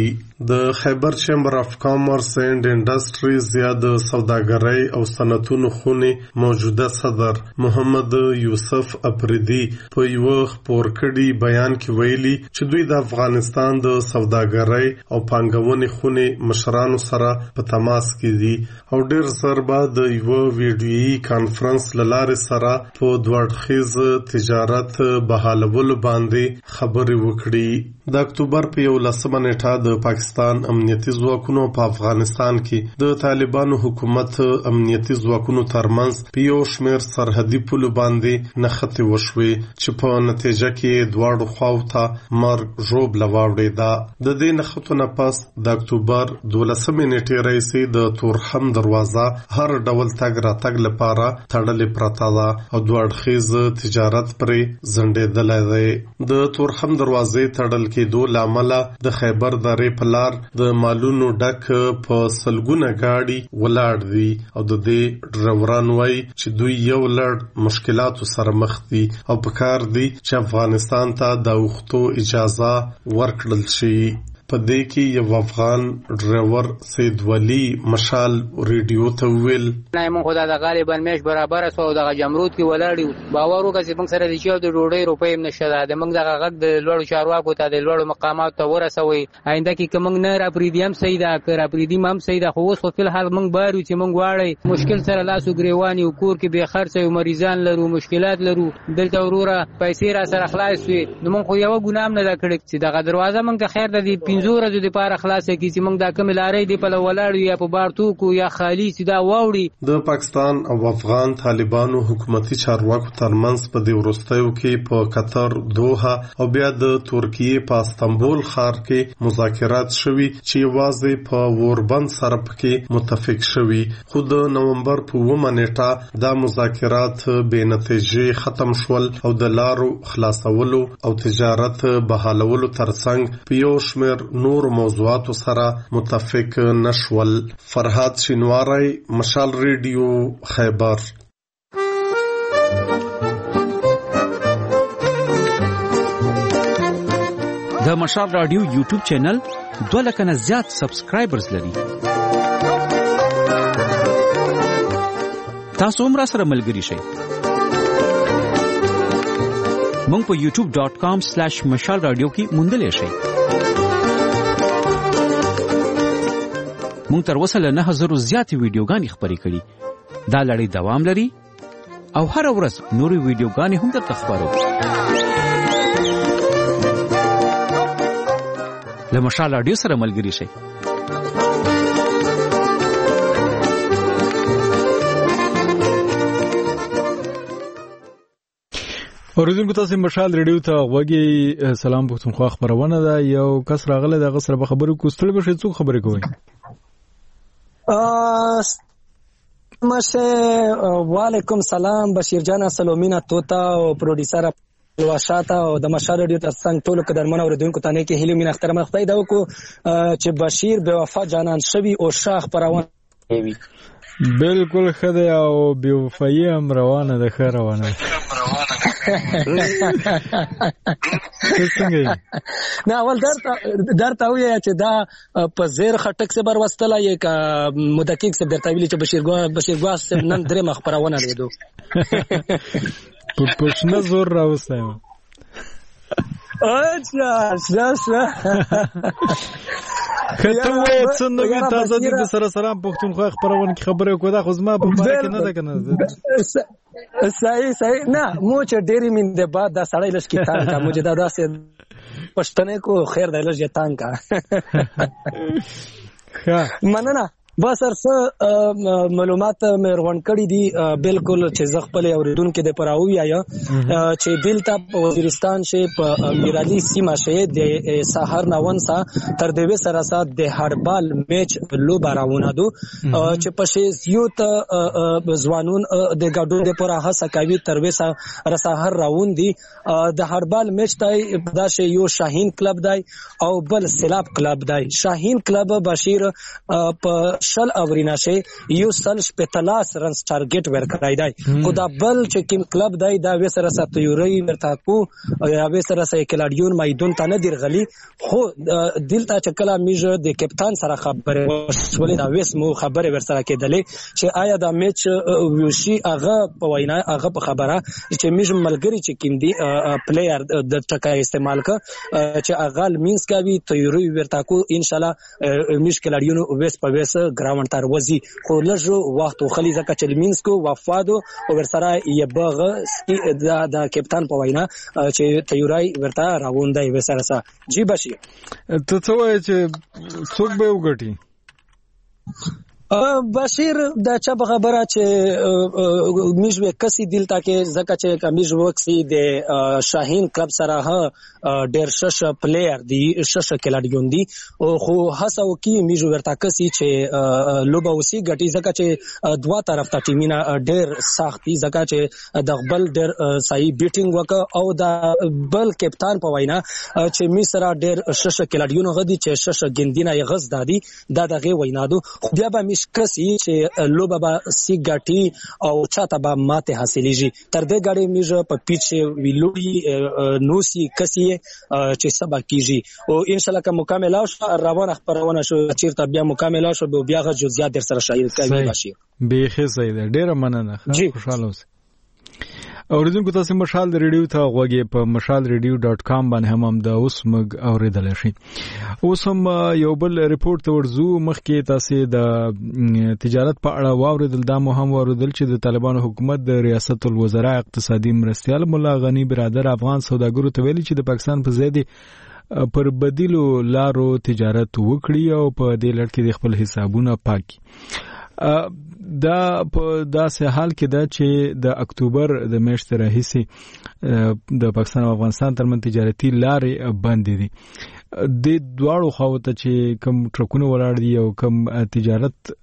د خیبر چیمبر اف کامرس اینڈ انډستریز یا د سوداګرۍ او صنعتونو خونې موجوده صدر محمد یوسف افریدي په یو خبر کړي بیان کې ویلي چې دوی د افغانستان د سوداګرۍ او پانګونې خونې مشرانو سره په تماس کې دي او ډېر زر به د یو ویډیویي کانفرنس لارې سره په دوړخیز تجارت بحالولو باندې خبرې وکړي. د اکتوبر په یولسمه نیټه د پاکستان امنیتي ځواکونو په افغانستان کې د طالبانو حکومت امنیتي ځواکونو ترمنځ په یو شمېر سرحدي پولو باندې نښتې وشوې چې په نتیجه کې دواړو خواو ته مرګ ژوبله واوړېده. د دې نښتو نه پس د اکتوبر دولسمې نیټې راهیسې د تورخم دروازه هر ډول تګ راتګ لپاره تړلې پرته ده او دوه اړخیز تجارت پرې ځنډېدلی دی. د تورخم دروازې تړل کېدو له امله د خیبر درې په لار د مالونو ډک په سلګونه ګاډي ولاړ دي او د دې ډریوران وایي چې دوی یو لړ مشکلاتو سره مخ دي او پکار دي چې افغانستان ته د اوښتو اجازه ورکړل شي. په دې کې یو افغان ډرایور سید ولی مشال ریډیو ته ویل نه مون خدای د غالبا مېش برابر سو د جمرود کې ولاړی باور وکړ چې موږ سره د شیو د ډوډۍ روپې هم نشته د موږ د غږ د لوړو چارواکو ته د لوړو مقامات ته ورسوي آینده کې کوم نه را پریدیم سیدا کر پریدیم هم سیدا خو اوس په الحال موږ بارو چې موږ واړی مشکل سره لاسو ګریوانی او کور کې به خرڅ او مریضان لرو مشکلات لرو دلته وروره پیسې را سره خلاص وي نو موږ خو یو ګنام نه کړی چې د دروازه موږ ته خیر د دې زور د لپاره خلاصه کی چې موږ دا کوم لارې دی په ولاړ یا په بارتو کو یا خالی سیدا واوړي. د پاکستان او افغان طالبانو حکومتي چارواکو ترمنځ په دې وروستیو کې په قطر دوحه او بیا د ترکیه په استانبول ښار کې مذاکرات شوي چې یوازې په وربند سره پکې متفق شوي خو د نومبر په اوومه نیټه دا مذاکرات بې نتیجې ختم شول او د لارو خلاصولو او تجارت بحالولو ترڅنګ په یو شمېر نور موضوعاتو سره متفق نشول. فرهاد شینواری مشال ریډیو خیبر. د مشال رادیو یوټیوب چینل دوه لکه نه زیات سبسکرایبرز لري. تاسو هم را سره ملګري شئ. مونږ په یوټیوب ډاٹ کام سلیش مشال رادیو کې موندلی شئ. مونږ تر اوسه له نه هزارو زیاتې ویډیوګانې خپرې کړي. دا لړۍ دوام لري او هره ورځ نورې ویډیوګانې هم درته خپروو. له مشال رادیو سره ملګري شئ. اوریدونکو تاسو مشال ریډیو ته غوږی سلام پښتونخوا خبرونه ده. یو کس راغله د غسر په خبرو کوستل به شي څو خبرې کوي. ا مشه وعلیکم سلام بشیر جان سلومینا توتا او پروډوسر واشاته او د مشال ریډیو ترڅنګ ټول قدرمن اوریدونکو ته نه کې هیلو مين اختر مخدای دا کو چې بشیر بے وفا جانان شوی او شاخ پروان وی بالکل خدای او بے وفایی هم روانه ده خیر روانه نه اول درته درته وایي چې دا په زیر خټک سے بر وستله یک مدقیق سے درته ویلي چې بشیر ګوا بشیر ګوا نن درې مخبرونه لیدو په پښنه زور راوستم. اچھا اچھا کته وې څنګه وی تاسو د سره سلام پښتونخوا خبرونه کی خبره کوي دا خو زما په باره کې نه ده کنه. صحیح صحیح نه مو چې ډېری من د بعد دا سړی لږ کې تان کا مجھے دا داسې پښتنه کو خیر د لږ تان کا مننه. بس ارڅه معلومات مې روان کړي دي بالکل چې زه خپل اوریدونکو د پراوي آیا چې دلته وزیرستان شي په میرالي سیمه شي د سحر ناون سا تر دوی سره سات د هربال میچ لو باراونه دو چې په شي یو ته ځوانون د ګډون د پراه سکاوي تر وسه رساهر راون دي د هربال میچ ته دا شي یو شاهین کلب دی او بل سلاب کلب دی. شاهین کلب بشیر په شل اورینه شي یو سل شپتلاس رنز ټارګټ ورکړای دی خو دا بل چې کوم کلب دی دا وسره ستوري ورته کو یا وسره سې کلاډیون میدان ته نه درغلي خو دلته چې کله میجه د کپټان سره خبره وشولې دا وس مو خبره ورسره کېدلې چې آیا دا میچ وشي هغه په وینا هغه په خبره چې میجه ملګری چې کوم دی پلیئر د ټکا استعمال ک چې هغه مینس کوي تیوري ورته کو ان شاء الله میش کلاډیون وس په وس ګراوند تر وزي خو لږ وخت خلی زکه چې مینس کو وفادو او ورسره یبغه دا د کپټان په وینا چې تیوري ورته راوندای وسره سره جی بشي ته څه وایې چې څوک به وګټي بشیر دا چا خبره چې میجو کسي دل تاکه زکه چې کمیج وکسي د شاهین کلب سره ها ډیر شش پلیئر دی شش کلاډیون دی او خو هڅه وکي میجو ورته کسي چې لوبه وسی غټي زکه چې دوا طرف ته ټیمینا ډیر سختي زکه چې د خپل ډیر صحیح بیټینګ وک او دا بل کپټان په وینا چې می سره ډیر شش کلاډیون غدي چې شش ګندینه یغز دادي دا دغه وینا دو بیا به کسي چې لوبه به سی غټي او چاته به ماته حاصلېږي تر دې غاړي میجه په پیچ ویلوړي نوسی کسي چې سبا کیږي او ان شاء الله که مکمل شو روانه خبرونه شو چیرته بیا مکمل شو بیا غو جزئیات در سره شایع کوي بشي به خزه ده ډیره مننه خوشاله اوسئ اوریدونکو تاسو مشال د ریډیو ته غوږی په مشال ریډیو ډاټ کام باندې هم د اوس مګ اوریدل شي اوس هم یو بل ریپورت ورزو مخکې تاسو د تجارت په اړه واوریدل دا مهم واوریدل چې د طالبانو حکومت د ریاست الوزرا اقتصادي مرستيال مولا غنی برادر افغان سوداګرو ته ویلي چې د پاکستان په ضد پر بدیلو لارو تجارت وکړي او په دې لړ کې د خپل حسابونه پاکي دا په داسې حال کې دا چې د اکتوبر د میاشتې راهیسې د پاکستان او افغانستان ترمن تجارتي لارې بندې دي د دواړو خواته چې کوم ټرکونه ولاړ دي او کوم تجارت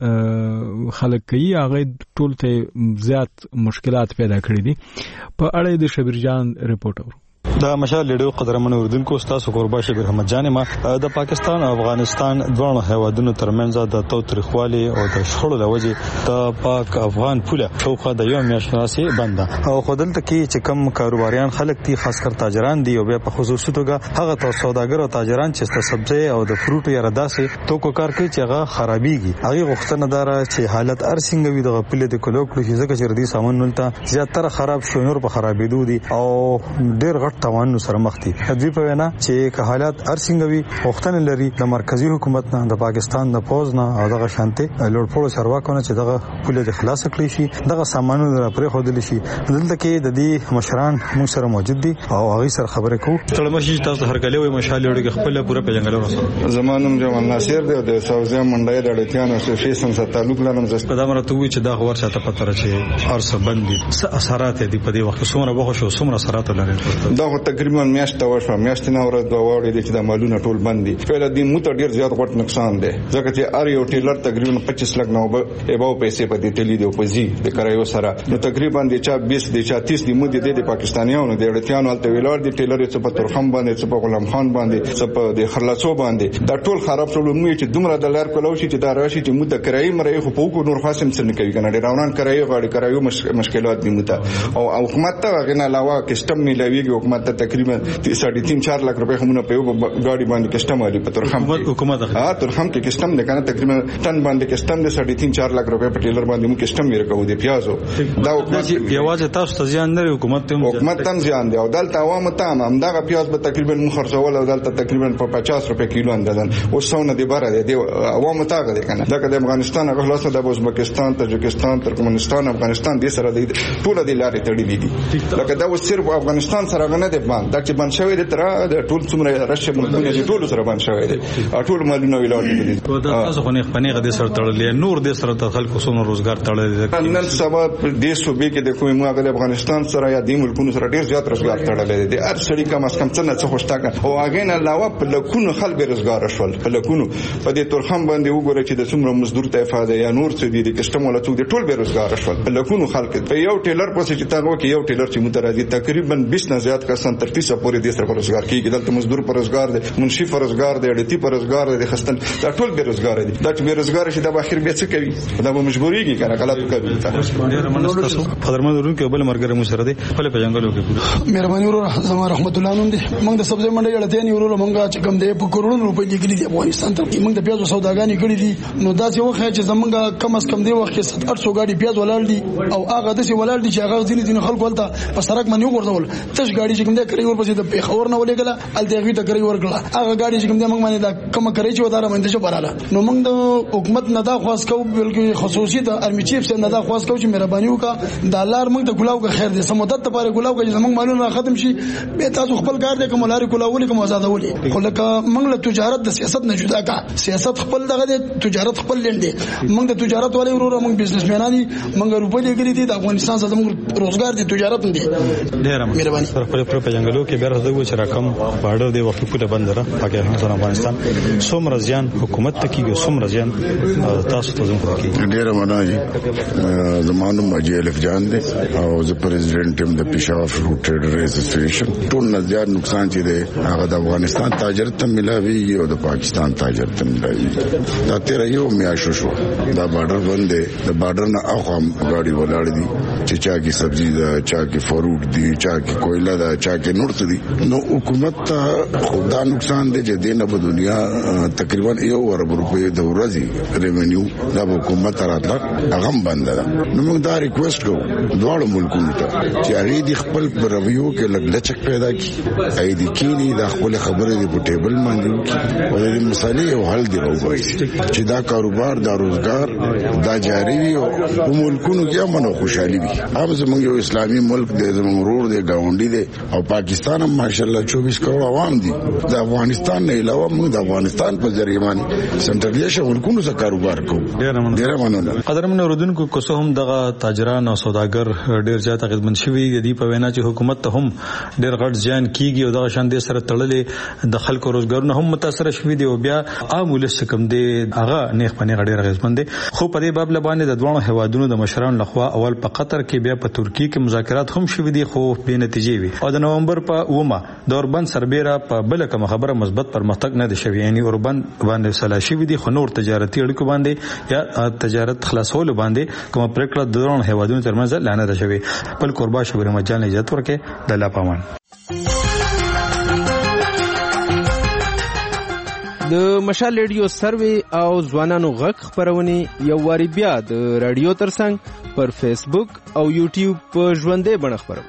خلک کوي هغه ټول ته زیات مشکلات پیدا کړې دي په اړه د شبیر جان رپورټ اورو د مشال لیډو قدرمن اردوونکو تاسو قربا شبیر احمد جان ما د پاکستان او افغانستان دوه هیوادونو ترمنځ د توترخوالي او د شخړو لوجې د پاک افغان پوله شوخه د یو میاشتې بنده او خودلته کې چې کم کاروباریان خلک دي خاص کر تاجران دي او بیا په خصوصي توګه هغه تو سوداګر او تاجران چې د سبزی او د فروټو یا داسې توکو کار کوي چې هغه خرابيږي هغه غوښتنه دار چې حالت ارسنګ وي د پوله د کلو کلو چې ځکه چې ردي سامان نلته زیاتره خراب شو نور په خرابېدو دي او ډېر غټ توانو سره مخ دي دوی په وینا چې که حالات ارسنګوي وختن لري د مرکزی حکومت نه د پاکستان د پوز نه او دغه شانتي لوړپوړو چارواکو چې دغه پوله د خلاص کړی شي دغه سامانونه پرې خودل شي دلته کې د دې مشران موږ سره موجود دي او هغه سره خبرې کوو تړمشي تاسو هرکلی وي مشال لري خپل پوره پیژنګلو رسول زمانوم جمال ناصر دی د ساوزه منډای د اړتیان اسوسییشن سره تعلق لرم زه په دامره ته وی چې دا خبر شاته پته را چې ارسه بندي اثرات دي په دې وخت څومره بخښو شو څومره اثرات لري دا تقریبا میاشت وشو میاشت نه ورځ دوه وړي چې د مالونه ټول بند دي په دې موته ډیر زیات غټ نقصان دی ځکه چې ار یو ټیلر تقریبا پچیس لک نه وبو پیسې په دې تلی دی په زی د کرایو سره نو تقریبا د چا بیس د چا تیس دی مودې د پاکستانیانو د اړتیانو الته ویلار دی ټیلر څه په ترخم باندې څه په غلام خان باندې څه په د خلاصو باندې دا ټول خراب شول مو چې دومره د لار کولو شي چې دا راشي چې موته کرایي مرای خو په کو نور خاصم څه نه کوي کنه ډیرونان کرایي غاړي کرایو مشکلات دي موته او حکومت ته غنه علاوه کسٹم ملويږي حکومت ته تقریبا ساڑھے تین چار لاکھ روپے همونه په یو گاډي باندې کسٹم والی په ترخم حکومت ها ترخم کې کسٹم نه کنه تقریبا ټن باندې کسٹم د ساڑھے تین چار لاکھ روپے په ټیلر باندې مو کسٹم یې راکو دي پیازو دا یوازې تاسو ته ځان نه حکومت ته حکومت تم ځان دی او دلته عوام ته هم دا پیاز به تقریبا مو خرڅول او دلته تقریبا په پچاس روپے کیلو اندازن او څونه دی بره دی عوام ته غږی کنه دا د افغانستان هغه خلاص د ازبکستان تاجکستان ترکمنستان افغانستان د سره دی ټول د لارې تړلې دي لکه دا صرف افغانستان سره غنه دی باندې دا چې بند شوی دی تر د ټول څومره راشي ملکونه چې ټول سره باندې شوی دي ټول مالونه ویلار دي دا تاسو خو نه خپنه غدي سره تړلې نور د سره د خلکو سونو روزګار تړلې نن سبا د صوبې کې د کومه موږ افغانستان سره یا د ملکونو سره ډیر زیات روزګار تړلې دي هر سړي کم اس کم څه نه څه خوشتاګه او هغه نه علاوه په لکونو خلک روزګار شول په لکونو په دې ترخم باندې وګوره چې د څومره مزدور ته افاده یا نور څه دي د کسٹم ولا څوک دي ټول به روزګار شول په لکونو خلک په یو ټیلر پسې چې تاسو کې یو ټیلر چې مترادي تقریبا بیس نه زیات کسان تر تیس پورې د سره روزګار کیږي. دلته مزدور پر روزګار دی، منشي پر روزګار دی، اړتي پر روزګار دی، خستن دا ټول بے روزګار دي. دا چې بے روزګار شي دا به اخر بیا څه کوي؟ دا به مجبوريږي کنه غلط کوي. ډیر مناسب خبرمن ورونکو بل مرګره مو سره دی خپل په جنگلو کې مهرباني ورو زما رحمت الله نوم دي. موږ د سبزی منډي اړتیا نه ورو موږ چې کوم دی په کروڑونو روپۍ لګلي دي افغانستان ته. موږ د پیازو سوداګانې کړې دي نو دا چې وخت چې زمونږ کم از کم دی وخت کې ستر سو ګاډي پیاز ولاړ دي او هغه د سی ولاړ دي چې هغه ځینې ځینې خلکو ولته په سړک باندې وګرځول. تش ګاډي چې کوم دی کړی ورپسې د پیښور نه ولېګله الته ته کړی ورکړه. هغه ګاډي چې کوم دی موږ باندې دا کوم کړی چې وداره باندې شو براله. نو موږ د حکومت نه دا خواست کوو بلکې خصوصي د ارمی چیف سره نه دا خواست کوو چې مهرباني وکړه د لار موږ ته ګلاو کا خیر دې سمودت ته پاره ګلاو کې زموږ مالونه ختم شي به تاسو خپل کار دې کوم لاري ګلاولې کوم آزادولې. خو لکه موږ له تجارت د سیاست نه جدا کا سیاست خپل دغه د تجارت خپل لندې. موږ د تجارت والے ورو موږ بزنسمنان دي موږ روپۍ لګلې دي د افغانستان سره موږ روزګار دي تجارت دي. ډیر مهرباني سره خپل په جنگلو کې بیا راځو چې رقم بارډر دی وخت په بند را پاکستان افغانستان څومره ځان حکومت ته کیږي څومره ځان تاسو ته زموږ کیږي. ډیر مناجي زمانو ماجي الف جان دي او زه پریزیدنت هم د پېښور فروټ ټریډر اسوسییشن. ټول نه زیات نقصان چې دی هغه د افغانستان تاجر ته ملاوي او د پاکستان تاجر ته ملاوي. دا تیر یو میاشو شو دا بارډر باندې د بارډر نه اخوا غاډي ولاړ دي چې چا کې سبزی ده چا کې فروټ دي چا کې کویلا ده چا کې نورت دي. نو حکومت ته خدا نقصان دی چې دینه په دنیا تقریبا یو ارب روپۍ د ورځې ریونیو دا حکومت راتله هغه بند ده. نو موږ دا ریکوست کوو دواړو ملکونو ته چې هغه د خپل پرویو کې لږ لچک پیدا کړي اې د کینی د خپل خبره دی په ټیبل باندې او د مسالې او حل دی راوړي چې دا کاروبار دا روزګار دا جاری وي او ملکونو کې امن او خوشحالي وي. هم زموږ یو اسلامي ملک دی زموږ ورور دی گاونډي دی او پاکستان هم ماشاءالله چوبیس کروڑ عوام دي. د افغانستان نه علاوه موږ د افغانستان په ذریعہ باندې سنټرلیشن ملکونو سره کاروبار کوو. ډیر مننه. قدرمن اوردونکو کوڅه هم دغه تاجران او سوداګر ډیر زیات خدمت شوي دي په وینا چې حکومت ته هم ډیر غټ ځان کیږي او دغه شان دي سره تړلې د خلکو روزګارونه هم متاثر شوي دي او بیا عام ولس کم دي هغه نیخ پنه غډیر غزمن دي. خو په دې باب لبانې د دوه هوادونو د مشرانو لخوا اول په قطر کې بیا په ترکیه کې مذاکرات هم شوي دي خو بې نتیجې وي او د نومبر په اومه د اوربند سربېره په بل کوم خبره مثبت پرمختګ نه دي شوی. یعنی اوربند باندې سلا شوي دي خو نور تجارتي اړیکو باندې یا تجارت خلاصول باندې کوم پریکړه د دوه هوادونو ترمنځ اعلان ده شوی. خپل قربا شګر مجان اجازه ورکړي د الله پامان. د مشال ریډیو سروي او ځوانانو غږ خبرونه یو واری بیا د رادیو ترڅنګ پر فیسبوک او یوټیوب په ژوندې بڼه خبرو.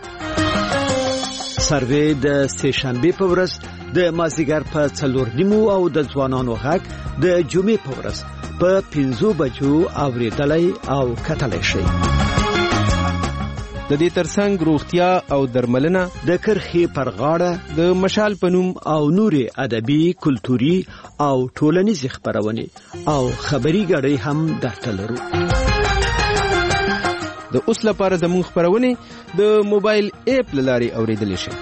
سروي د سه شنبه په ورځ د مازیګر په څلور نیمو او د ځوانانو غږ د جمعې په ورځ په پنځو بجو اوریدلای او کتلای شي. د دې ترڅنګ روغتیا او درملنه د کرخې پر غاړه د مشال پنوم او نوري ادبي کلتوري او ټولنیز خبرونه او خبري غړي هم درته لرو. د اوس لپاره زموږ خبرونه د موبایل اپ لاري اوریدل شي.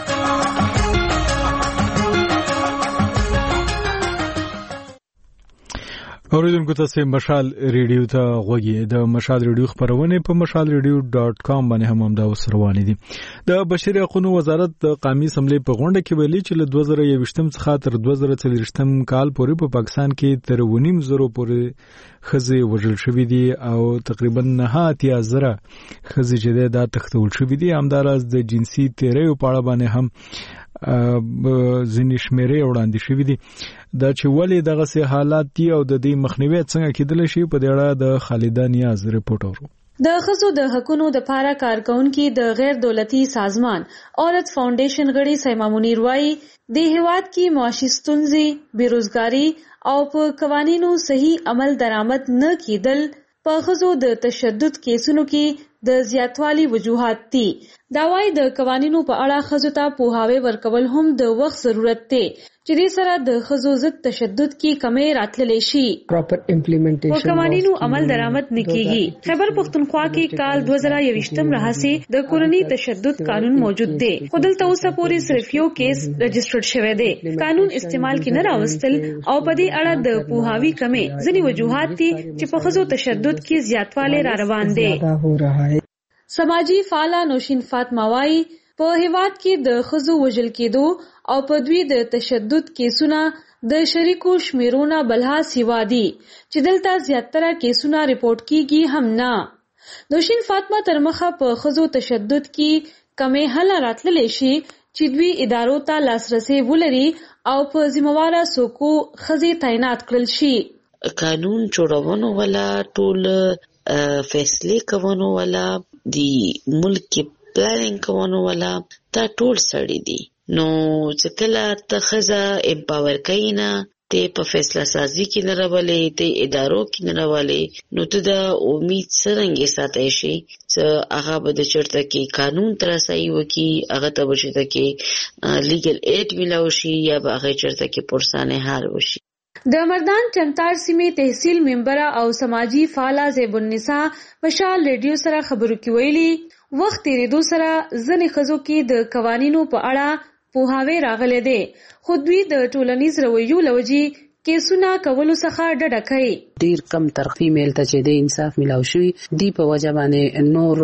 اوریدونکو تاسو مشال ریډیو ته غوږی د مشال ریډیو خبرونه په مشال ریډیو ډاټ کام باندې هم دا وسروانې دي. د بشري حقوقو وزارت د قومي اسمبلی په غونډه کې ویلي چې له دوه زره یوویشتم څخه تر دوه زره څلوېښتم کال پورې په پاکستان کې تر ونیم زرو پورې خزې وژل شوې دي او تقریبا نه اتیا زره خزې چې دا تختول شوې دي. همداراز د جنسي تیریو په اړه باندې هم ځینې شمیرې وړاندې شوې دي. دا چې ولې دغه سه حالات دي او د دې مخنیوي څنګه کېدل شي په دې اړه د خالده نیاز ریپورټ اورو. د ښځو د حقوقو د پاره کارکونکو د غیر دولتي سازمان عورت فاونډیشن غړي سیما منیر وايي د هیواد کې معاشي ستونزې بیروزګاری او په قوانینو صحیح عمل درآمد نه کېدل په ښځو د تشدد کیسونو کې د زیاتوالي وجوهات دي. دا وايي د قوانینو په اړه ښځو ته پوهاوی ورکول هم د وخت ضرورت دی چې دې سره د ښځو ضد تشدد کې کمی راتللی شي. پراپر امپلیمنټیشن په قوانینو عمل درآمد نه کیږي. خیبر پختونخوا کې کال دوه زره یوویشتم راهیسې د کورنۍ تشدد قانون موجود دی خو دلته اوسه پورې صرف یو کیس رجسټرډ شوی دی. قانون استعمال کې نه راوستل او په دې اړه د پوهاوی کمی ځینې وجوهات دي چې په ښځو تشدد کې زیاتوالی را روان دی. سماجی فعاله نوشین فاطمه وايي په هیواد کې د ښځو وژل کېدو او په دوی د تشدد کیسونه د شریکو شمیرونه بلحاظ سیوا دي چې دلته زیاتره کیسونه ریپورت کیږي هم نه. دوشین فاطمه تر مخه په ښځو تشدد کې کمې حل راتللی شي چې دوی ادارو ته لاسرسي ولري او په ذمہواره څوکو ښځې تعینات کړل شي. قانون جوړونو والا ټول فیصلې کوونو والا دی ملک پلانینګ کوونو والا دا ټول سړي دي. نو چې کله ته ښځه امپاور کوي نه ته په فیصله سازي کې نه راولې ته ادارو کې نه راولې نو ته د امید څرنګه ساتي شي چې هغه به د چرته کې قانون تر رسایي وکي هغه ته به چرته کې لیګل ایډ ملاوي شي یا به هغه چرته کې پرسانه حل وشي. د مردان چمتار سیمې تحصیل ممبره او سماجی فعاله زیب النساء مشال ریډیو سره خبرو کې ویلي وخت تیریدو سره ځنې ښځو کې د قوانینو په اړه پوهاوی راغلی دی خو دوی د ټولنیز رویو له وجې کیسونه کولو څخه ډډه کوي. ډیر کم ترقی میل ته چې د انصاف ملاو شوی دی په وجه باندې نور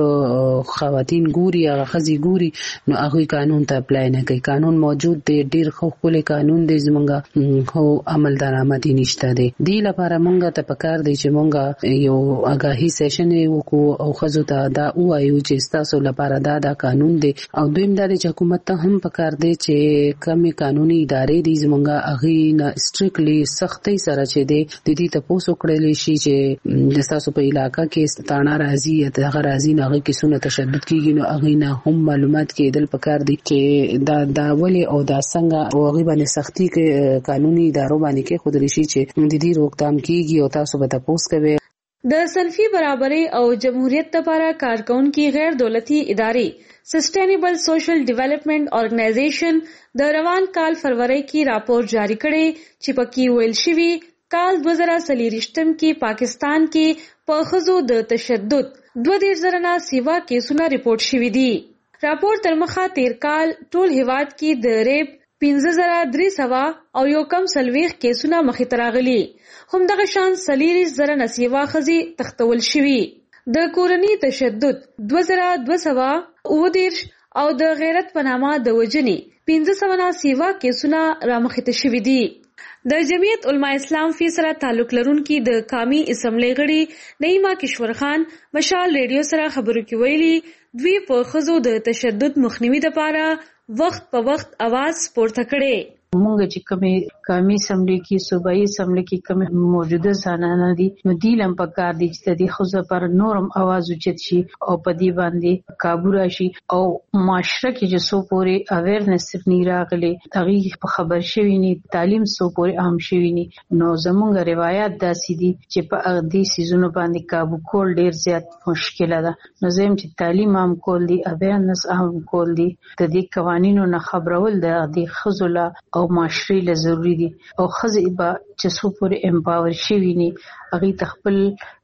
خواتین ګوري هغه ښځې ګوري نو هغه قانون ته اپلای نه کوي. قانون موجود دی ډیر خو خپل قانون دی زمونږ هو عمل درآمد نشته دی. دی لپاره مونږ ته پکار دی چې مونږ یو آگاهی سیشن وکړو او ښځو ته دا وایو چې تاسو لپاره دا دا قانون دی او دویم دا چې حکومت ته هم پکار دی چې کمی قانوني ادارې دي زمونږ هغه نه سټریکټلی سختي سره چې دی د دې تاسو کړلې شي چې د تاسو په علاقې کې ستانه راځي یا هغه راځي نه هغه کې سونه تشدد کیږي نو هغه نه هم معلومات کېدل پکار دي چې دا دا ولې او دا څنګه او هغه باندې سختي کې قانوني ادارو باندې کې خود لري چې د دې روکتام کیږي او تاسو به تاسو کوي. د صنفي برابرۍ او جمهوریت لپاره کارکونکو غیر دولتي ادارې سسټینیبل سوشل ډیولپمنٹ آرګنایزیشن د روان کال فروری کې راپور جاری کړي چې پکې ویل شوی کال دو هزار څلورویشتم کې پاکستان کې په ښځو د تشدد دوه دېرش زره نه سیوا کیسونه ریپورت شوي دي. راپور تر مخه تیر کال ټول هیواد کې د ریپ پنځه زره درې سوه او یو کم څلوېښت کیسونه مخې ته راغلي. همدغه شان څلوېښت زره نه سیوا ښځې تښتول شوي. د کورني تشدد دوه زره دوه سوه اووه دېرش او د غیرت په نامه د وژنې پنځه سوه نه سیوا کیسونه رامخې ته شوي دي. د جمعیت علما اسلام فی سره تعلق لرونکي د قومي اسمبلی غړي نعیمه کشور خان مشال ریډیو سره خبرو کې ویلي دوی په ښځو د تشدد مخنیوي لپاره وخت په وخت आवाज پورته کړي. مونږ چې کومې قومي اسمبلی کې صوبایي اسمبلی کې کومې موجوده زنانه دي نو دی لم پکار دي چې د ښځو پر نورم आवाज اوچت شي او په دې باندې قابو راشي او معاشره کې چې سو پورې اویرنس نه راغلي هغه په خبر شوی ني تعلیم سو پورې عام شوی ني نو زمونږ روایت داسې دي چې په دې سيزونو باندې قابو کول ډیر زیات مشکل ده. نو زم چې تعلیم عام کول دي اویرنس عام کول دي د دې قوانینو نه خبرول د ښځو لا او معاشري له ضروری دي او ښځې به چې څو پورې امپاور شوي ني هغه تخپل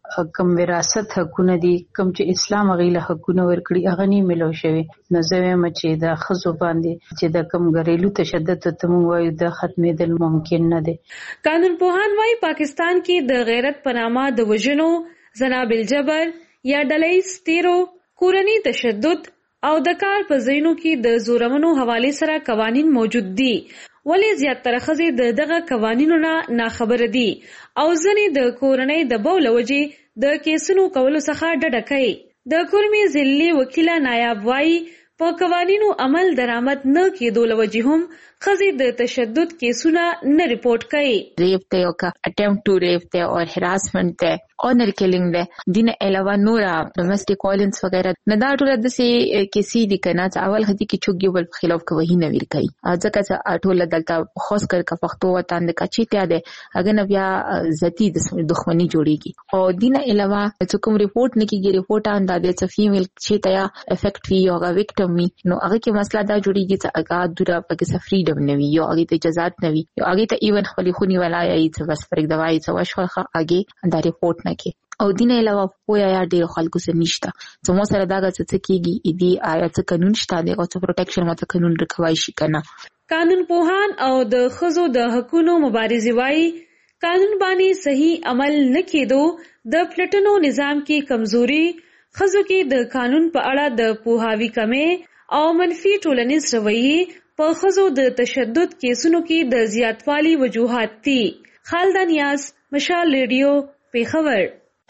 کم وراثت حقونه دي کم چې اسلام هغه له حقونه ورکړي هغه نه ملو شوی. نو زه وایم چې د ښځو باندې چې د کم غریلو تشدد ته موږ وایو د ختمېدل ممکن نه دي. قانون پوهان وايي پاکستان کې د غیرت پنامه د وژنو زناب الجبر یا ډلهییز تیرو کورني تشدد او د کار په ځایونو کې د زورمنو حواله سره قوانین موجود دي ولې زیاتره ښځې د دغه قوانینو نه ناخبره دي او ځینې د کورنۍ د بول وجې د کیسونو کولو څخه ډډه کوي. د کورمي ضلعي وکیله نایاب وايي په قوانینو عمل درآمد نه کېدو له وجې هم ښځې د تشدد کیسونه نه ریپورت کوي. ریپ ته او کا اټمپټ ټو ریپ ته او هراسمنت ته اونر کیلینګ ده دینه علاوه نورا ډومېسټک وایلنس وغیرہ نه دا ټول د سي کیسې دي کنه چې اول هدي کې چوګي ول خلاف کوي نه ویر کوي ځکه چې ټول دلته خاص کر کا پښتو وطن د کچې ته ده اګه نه بیا ذاتی د دښمنی جوړيږي او دینه علاوه چې کوم ریپورت نه کیږي ریپورت اندازې چې فیمیل چې تیا افیکټ وی او هغه وکټم وی نو هغه کې مسله دا جوړيږي چې هغه دوره پکې فریډم نه وي یو هغه ته اجازه نه وي یو هغه ته ایون خپل خونی ولای چې بس فرق دوايي چې واښه هغه دا ریپورت او دینه علاوه پویا یا ډیر خلکو سره نشته چې مو سره داګه څه کیږي ا دې آیا څه قانون شته دی او څه پروټیکشن ماته قانون رکوای شي کنه. قانون پوهان او د ښځو د حقوقو مبارزې وايي قانون باندې صحیح عمل نه کېدو د پلټنو نظام کې کمزوري ښځو کې د قانون په اړه د پوهاوی کمې او منفي ټولنیز رویه په ښځو د تشدد کیسونو کې د زیاتوالي وجوهات دي. خالده نیاز، مشال ریډیو، پیښور.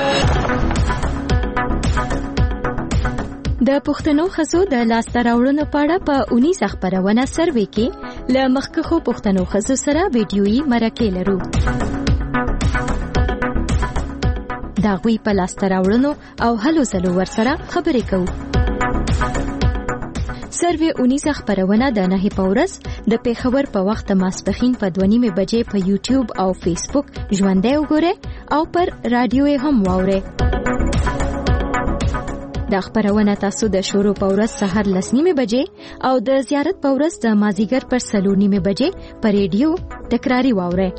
د پښتنو ښځو د لاسته راوړنو په اړه په اونیزه خپرونه سروې کې له مخکښو پښتنو ښځو سره ویډیويي مرکې لرو. د هغوی په لاسته راوړنو او هلو ځلو ورسره خبرې کوو. سروې اونیزه خپرونه د نهي په ورځ د پیښور په وخت ماسپښین په دوه نیمې بجې په یوټیوب او فیسبوک ژوندی وګورئ او پر رادیو یې هم واورئ. دا خپرونه تاسو د شروع په ورځ سهار لس نیمې بجې او د زیارت په ورځ د مازیګر پر څلور نیمې بجې په ریډیو تکراري واورئ.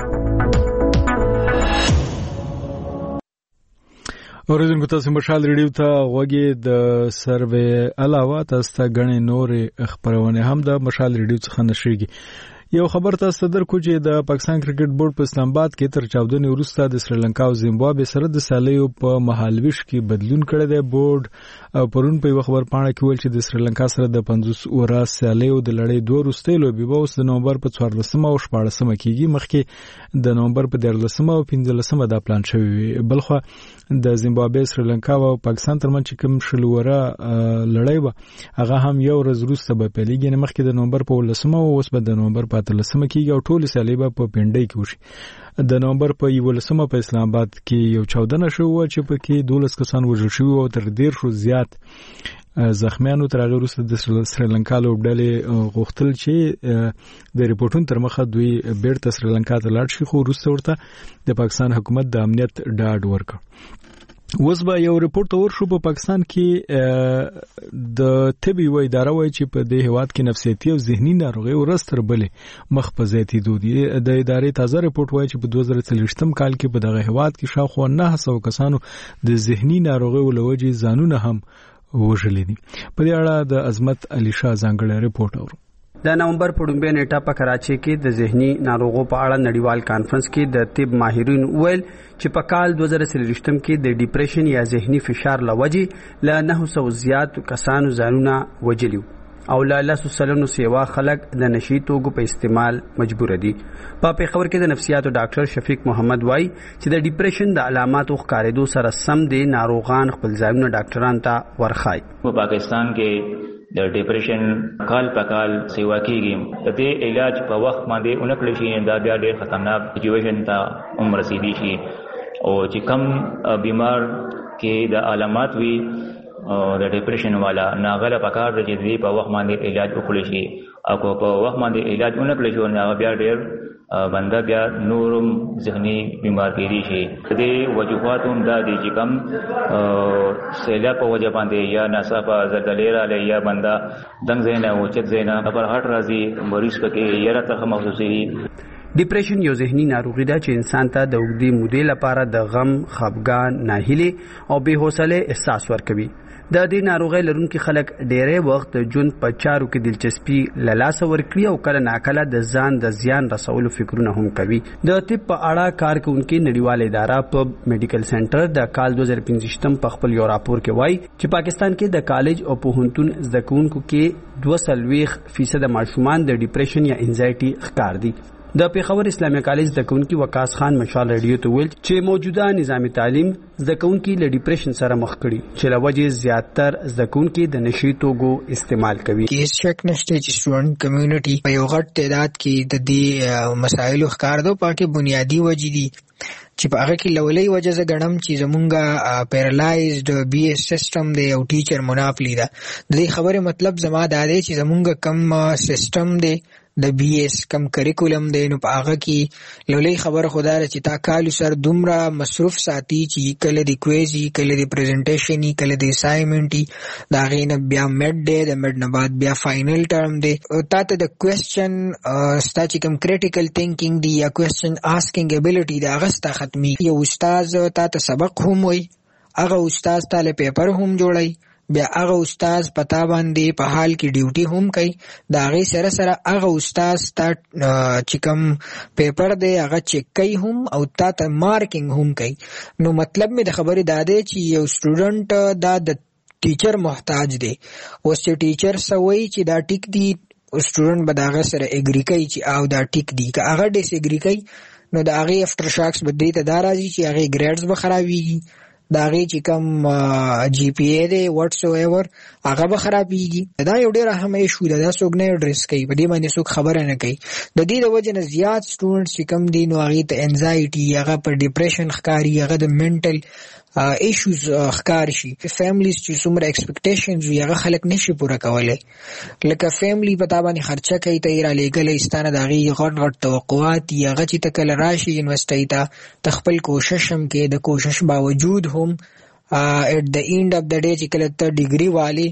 اوریدونکو تاسو مشال ریډیو ته غوږی. د سروې علاوه تاسو ته غنې نورې خبرونه هم د مشال ریډیو څخه نشریږي. یو خبر تاسو ته درکو چې د پاکستان کرکټ بورډ په اسلام آباد کې تر چاودنې وروسته د سریلانکا او زیمبابوې سره د سالیو په مهالویش کې بدلون کړی دی. بورډ پرون په یو خبر پاڼه کې ویل چې د سریلانکا سره د پنځوس اوره سالیو د لړۍ دوه وروستۍ لوبې به اوس د نومبر په څوارلسمه او شپاړسمه کېږي. مخکې د نومبر په دیارلسمه او پنځلسمه دا پلان شوی وي. بلخوا د زیمبابوې، سریلانکا او پاکستان ترمنځ چې کوم شل اوره لړۍ به هغه هم یو ورځ وروسته به پیلېږي. مخکې د نومبر په ولسمه او اوس به د نومبر په اتلسمه کېږي او ټول سیالۍ به په پنډۍ کې وشي. د نومبر په یولسمه په اسلام آباد کې یو چاودنه شوه چې پکې دولس کسان وژل شوي او تر دیرشو زیات زخمیانو. تر هغه وروسته د سریلانکا لوبډلې غوښتل چې د ریپورټونو تر مخه دوی بیرته سریلانکا ته لاړ شي، خو وروسته ورته د پاکستان حکومت د امنیت ډاډ ورکړ. اوس به یو ریپورت ورشو په پاکستان کې د طبي و اداره وایي چې په دې هیواد کې نفسیاتي او ذهني ناروغي ورځ تر بلې مخ په زیاتېدو دي. د ادارې تازه ریپورت وایي چې په دوه زره څلوېښتم کال کې په دغه هیواد کې شاوخوا نهه سوه کسانو د ذهني ناروغي له وجې ځانونه هم وژلي دي. په دې اړه د عظمت علي شاه ځانګړی ریپورت اورو. د نومبر په لومړۍ نیټه په کراچۍ کې د ذهني ناروغو په اړه نړیوال کانفرنس کې د طب ماهرین ویل چې په کال دوه زره څلوېښتم کې د ډیپریشن یا ذهني فشار له وجې له نهه سوه زیات کسانو ځانونه وژلي او له لسو سلنو سیوا خلک د نشي توکو په استعمال مجبور دي. په پیښور کې د نفسیاتو ډاکټر شفیق محمد وایي چې د ډیپریشن د علاماتو ښکارېدو سره سم دي ناروغان خپل ځانونه ډاکټرانو ته ورخایي. په پاکستان کې د ډیپریشن کال په کال سیوا کېږي. د دې علاج په وخت باندې اونکړل شي دا بیا ډېر خطرناک سچویشن ته هم رسیدي شي او چې کم بیمار کې د علامات وي د ډیپریشن والا ناغله پکار د چې په وخت باندې علاج وکړي شي او په وخت باندې علاج اونکړل شي نو بیا ډېر بنده بیا نورم ذهني بیمار کېږي شي. د دې وجوهات هم دا دي چې کم سیلاب په وجه باندې یا ناڅاپه زلزلې راغلي یا بنده دنګ ځای نه اوچت ځای نه پر هټ راځي مریض پکې یره ترخه محسوسېږي. ډیپریشن یو ذهني ناروغي ده چې انسان ته د اوږدې مودې لپاره د غم، خفګان، ناهیلي او بې حوصلې احساس ورکوي. د دې ناروغۍ لرونکي خلک ډېری وخت د ژوند په چارو کې دلچسپي له لاسه ورکړي او کله ناکله د ځان د زیان رسولو فکرونه هم کوي. د طب په اړه کار کوونکې نړیواله اداره په میډیکل سنټر د کال دوه زره پنځویشتم په خپل یو راپور کې وایي چې پاکستان کې د کالج او پوهنتون زده کوونکو کې دوه څلوېښت فیصده ماشومان د ډیپریشن یا انزایټي ښکار دي. د پیښور اسلامي کالج زده کوونکي وقاص خان مشال ریډیو ته ویل چې موجوده نظام تعلیم زده کوونکي له ډیپریشن سره مخ کړي چې له وجې زیاتر زده کوونکي د نشي توکو استعمال کوي. هیڅ شک نشته چې سټوډنټ کمیونټي په یو غټ تعداد کې د دې مسایلو ښکار دو پاکي بنیادی وجې دي چې په هغه کې لولۍ وجه زه ګڼم چې زمونږ پیرالایزډ بی ایس سیستم دی او ټیچر منافلی ده. د دې خبرې مطلب زما دا دی چې زمونږ کم سیستم دی د بی ایس کم کریکولم دی نو په هغه کې لولۍ خبره خو دا ده چې تا کالو سر دومره مصروف ساتي چې کله د کویزي کله د پریزنټیشن کله د اسایمنټ د هغې نه بیا میډ دی د میډ نه بعد بیا فاینل ټرم دی تا ته د کویسچن ستا چې کوم کریټیکل تھینکینګ دی یا کویسچن آسکینګ ابیلیټي دی هغه ستا ختمي. یو استاز تا ته سبق هم وایي هغه استاز تا له پیپر هم جوړوي بیا هغه استاد پتا باندې په حال کې ډیوټي هم کوي دا هغه سره سره هغه استاد تا چې کوم پیپر دی هغه چیک کوي هم او تا ته مارکینګ هم کوي. نو مطلب می د خبرې دا دی چې یو سټوډنټ دا د ټیچر محتاج دی. اوس چې ټیچر سوي چې دا ټیک دی سټوډنټ به داغه سره اګری کوي چې او دا ټیک دی، که هغه ډیس اګری کوي نو د هغه افټر شاکس به دې ته دا راځي چې هغه ګریډز به خرابېږي، د هغې چې کوم جی پی ای دی واټس ایور هغه به خرابېږي. دا یو ډېر اهم ایشو ده، دا څوک نه اډرس کوي، په دې باندې څوک خبره نه کوي. د دې د وجې نه زیات سټوډنټس چې کوم دي نو هغې ته انزایټي، هغه په ډپریشن ښکاري، هغه د منټل ایشوز ښکار شي. فیملیز چې څومره ایکسپیکټیشنز وي هغه خلک نشي پوره کولی. لکه فیملی په تا باندې خرچه کوي، ته یې رالیږلی، ستا نه د هغې غټ غټ توقعات دي، هغه چې ته کله راشي یونیورسټۍ ته ته خپل کوشش هم کې، د کوشش باوجود هم ایٹ د اینډ اف د ډے چې کله ته ډیګري والي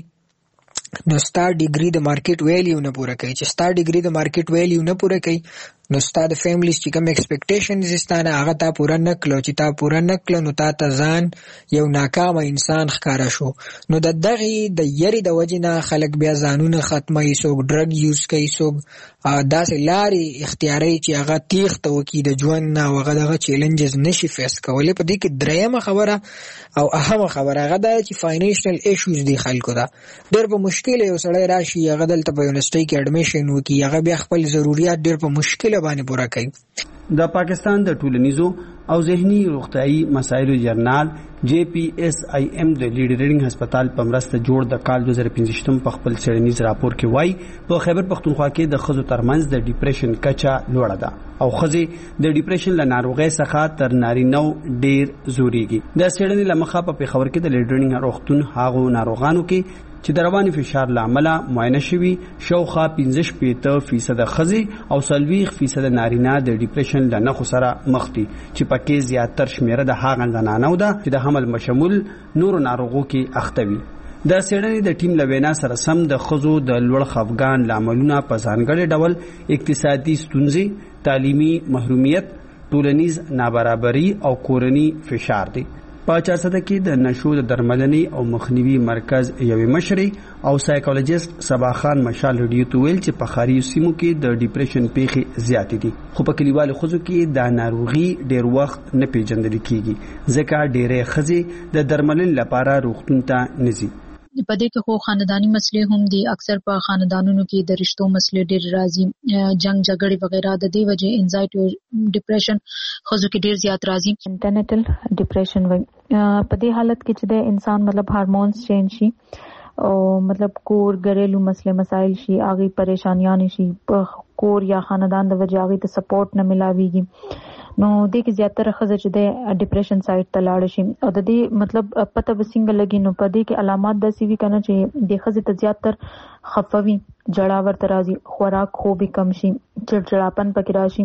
نو ستا ډیګري د مارکیټ ویلیو نه پوره کوي. چې ستا ډیګري د مارکیټ ویلیو نه پوره کوي نو ستا د فیملیز چې کوم ایکسپیکټیشنز ستا نه هغه تا پوره نه کړو، چې تا پوره نه کړو نو تا ته ځان یو ناکامه انسان ښکاره شو. نو د دغې د یرې د وجې نه خلک بیا ځانونه ختموي، څوک ډرګ یوز کوي، څوک داسې لارې اختیاروي چې هغه تیښته وکړي د ژوند نه او هغه دغه چیلنجز نشي فیس کولی. په دې کې درېیمه خبره او اهمه خبره هغه دا چې فاینانشل ایشوز دي خلکو ته. ډېر په مشکل یو سړی راشي هغه دلته په یونیورسټۍ کې اډمیشن وکړي، هغه بیا خپل ضروریات ډېر په مشکل باندې پوره کوي. د پاکستان د ټولنیزو او ذهني روغتیايي مسایلو جرنال جے پی ایس آئی ایم د لیډ ریډینګ هسپتال په مرسته جوړ د کال دوه زره پنځه په خپل څېړنیز راپور کې وایي په خیبر پښتونخوا کې د ښځو ترمنځ د ډیپریشن کچه لوړه ده او ښځې د ډیپریشن له ناروغۍ څخه تر نارینهو ډېر ځورېږي. د څېړنې له مخه په پېښور کې د لیډ ریډینګ روغتون هغو ناروغانو کې چې د رواني فشار له امله معاینه شوي شاوخوا پنځه شپېته فیصده ښځې او څلوېښت فیصده نارینه د ډیپریشن له نښو سره مخ دي، چې پکې زیاتر شمېره د هغه زنانو ده چې د حمل مشمول نورو ناروغو کې اخته وي. د څېړنې د ټیم له وینا سره سم د ښځو د لوړ خفګان لاملونه په ځانګړي ډول اقتصادي ستونزې، تعلیمي محرومیت، ټولنیز نابرابري او کورني فشار دي. په چارسده کې د نشو د درملنې او مخنیوي مرکز یوې مشرې او سایکولوژیست صبا خان مشال رډیو ته ویل چې په ښاري سیمو کې د ډیپریشن پیښې زیاتې دي، خو په کلیوالو ښځو کې دا ناروغي ډېر وخت نه پیژندل کیږي ځکه ډېرې ښځې د درملنې لپاره روغتون ته نه ځي. په دې کې خو خاندانی مسلې هم دي، اکثر په خاندانونو کې د رشتو مسلې ډېر راځي، جنگ جګړې وغیرہ، د دې وجې انزایټي او ډیپریشن ښځو کې ډېر زیات راځي. انټرنیټل ډیپریشن وایي په دې حالت کې چې د انسان مطلب هارمونز چینج شي او مطلب کور ګریلو مسلې مسایل شي، هغه پریشانیاں شي، په کور یا خاندان د وجې هغه ته سپورټ نه ملاويږي، نو دې کې زیاتره ښځې چې د ډیپریشن سایډ ته لاړ شي او د دې مطلب پته به څنګه لګي. نو په دې کې علامات داسې وي کنه چې د ښځې ته زیاتر خفوي، جړا ورته راځي، خوراک خوب کم شي، چړچړاپن پکې راشي،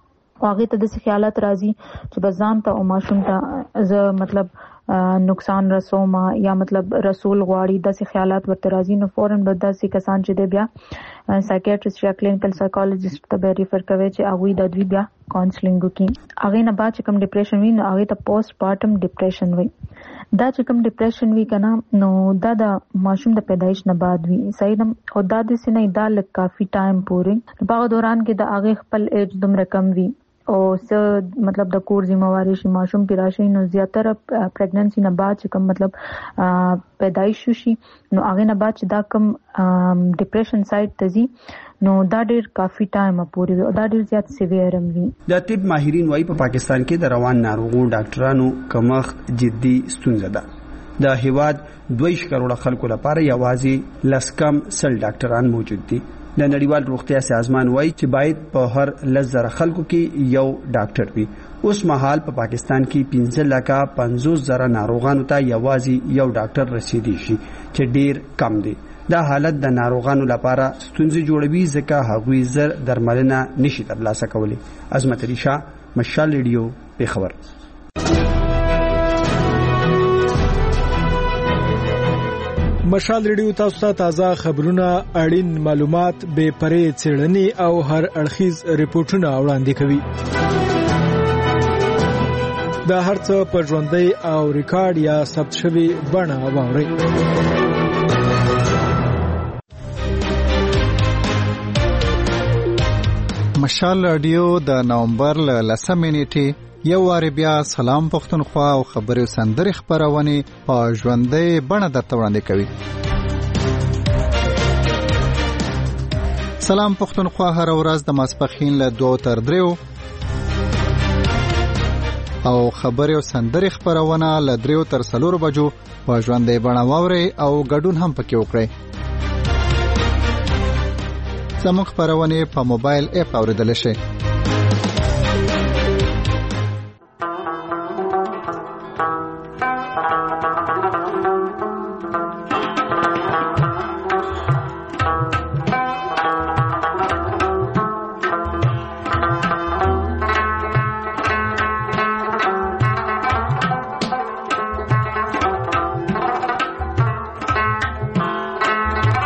هغه ته د خیالات راځي چې بزان ته او ماشوم ته ز مطلب نقصان رسوم یا مطلب رسول غواړي، داسې خیالات ورته راځي. نو فورن به داسې کسان چې دی بیا سایکیاټریسټ یا کلینیکل سایکولوژیسټ ته به ریفر کوي چې هغوی د دوی بیا کاونسلینګ وکړي. هغې نه بعد چې کوم ډیپریشن وي نو هغې ته پوسټ پارټم ډیپریشن وي. دا چې کوم ډیپریشن وي که نه نو دا د ماشوم د پیدایش نه بعد وي، صحیح ده، او دا داسې نه دا لږ کافي ټایم پورې په هغه دوران کې د هغې خپل ایج دومره کم وي او څه مطلب د کور ذمہواری شي، ماشوم کې راشي، نو زیاتره پریګننسي نه بعد چې کوم مطلب پیدایش شي نو هغې نه بعد چې دا کوم ډیپریشن سایډ ته ځي نو دا ډېر کافي ټایم پورې وي او دا ډېر زیات سیویر هم وي. د طب ماهرین وایي په پاکستان کې د روان ناروغو ډاکټرانو کمښت جدي ستونزه ده. د هیواد دوه کروڑه خلکو لپاره یوازې لس کم سل ډاکټران موجود دي. د نړیوال روغتیا سازمان وایي چې باید په هر لس زره خلکو کې یو ډاکټر وي. اوس مهال په پاکستان کې پنځه لکه پنځوس زره ناروغانو ته یوازې یو ډاکټر رسیدي شي چې ډیر کم دی. دا حالت د ناروغانو لپاره ستونزې جوړوي ځکه هغوی زر درملنه نشي ترلاسه کولی. عظمت علي شاه، مشال ریډیو، پېښور. مشال ریډیو تاسو ته تازه خبرونه، اړین معلومات، بې پرې څېړنې او هر اړخیز ریپورتونه وړاندې کوي. دا هر څه په ژوندۍ او ریکارډ یا ثبت شوي بڼه واورئ. مشال رادیو د نومبر ل لسمې نیټې یو واری بیا سلام پښتونخوا او خبري سندري خبرونه په ژوندۍ بڼه درته وړاندې کوي. سلام پښتونخوا هر ورځ د ماسپخین له دوه تر دریو او خبري او سندري خبرونه له دریو تر څلورو بجو په ژوندۍ بڼه واوري او ګډون هم پکې وکړئ. زموږ خبرونه په موبایل اپ اوریدل شي.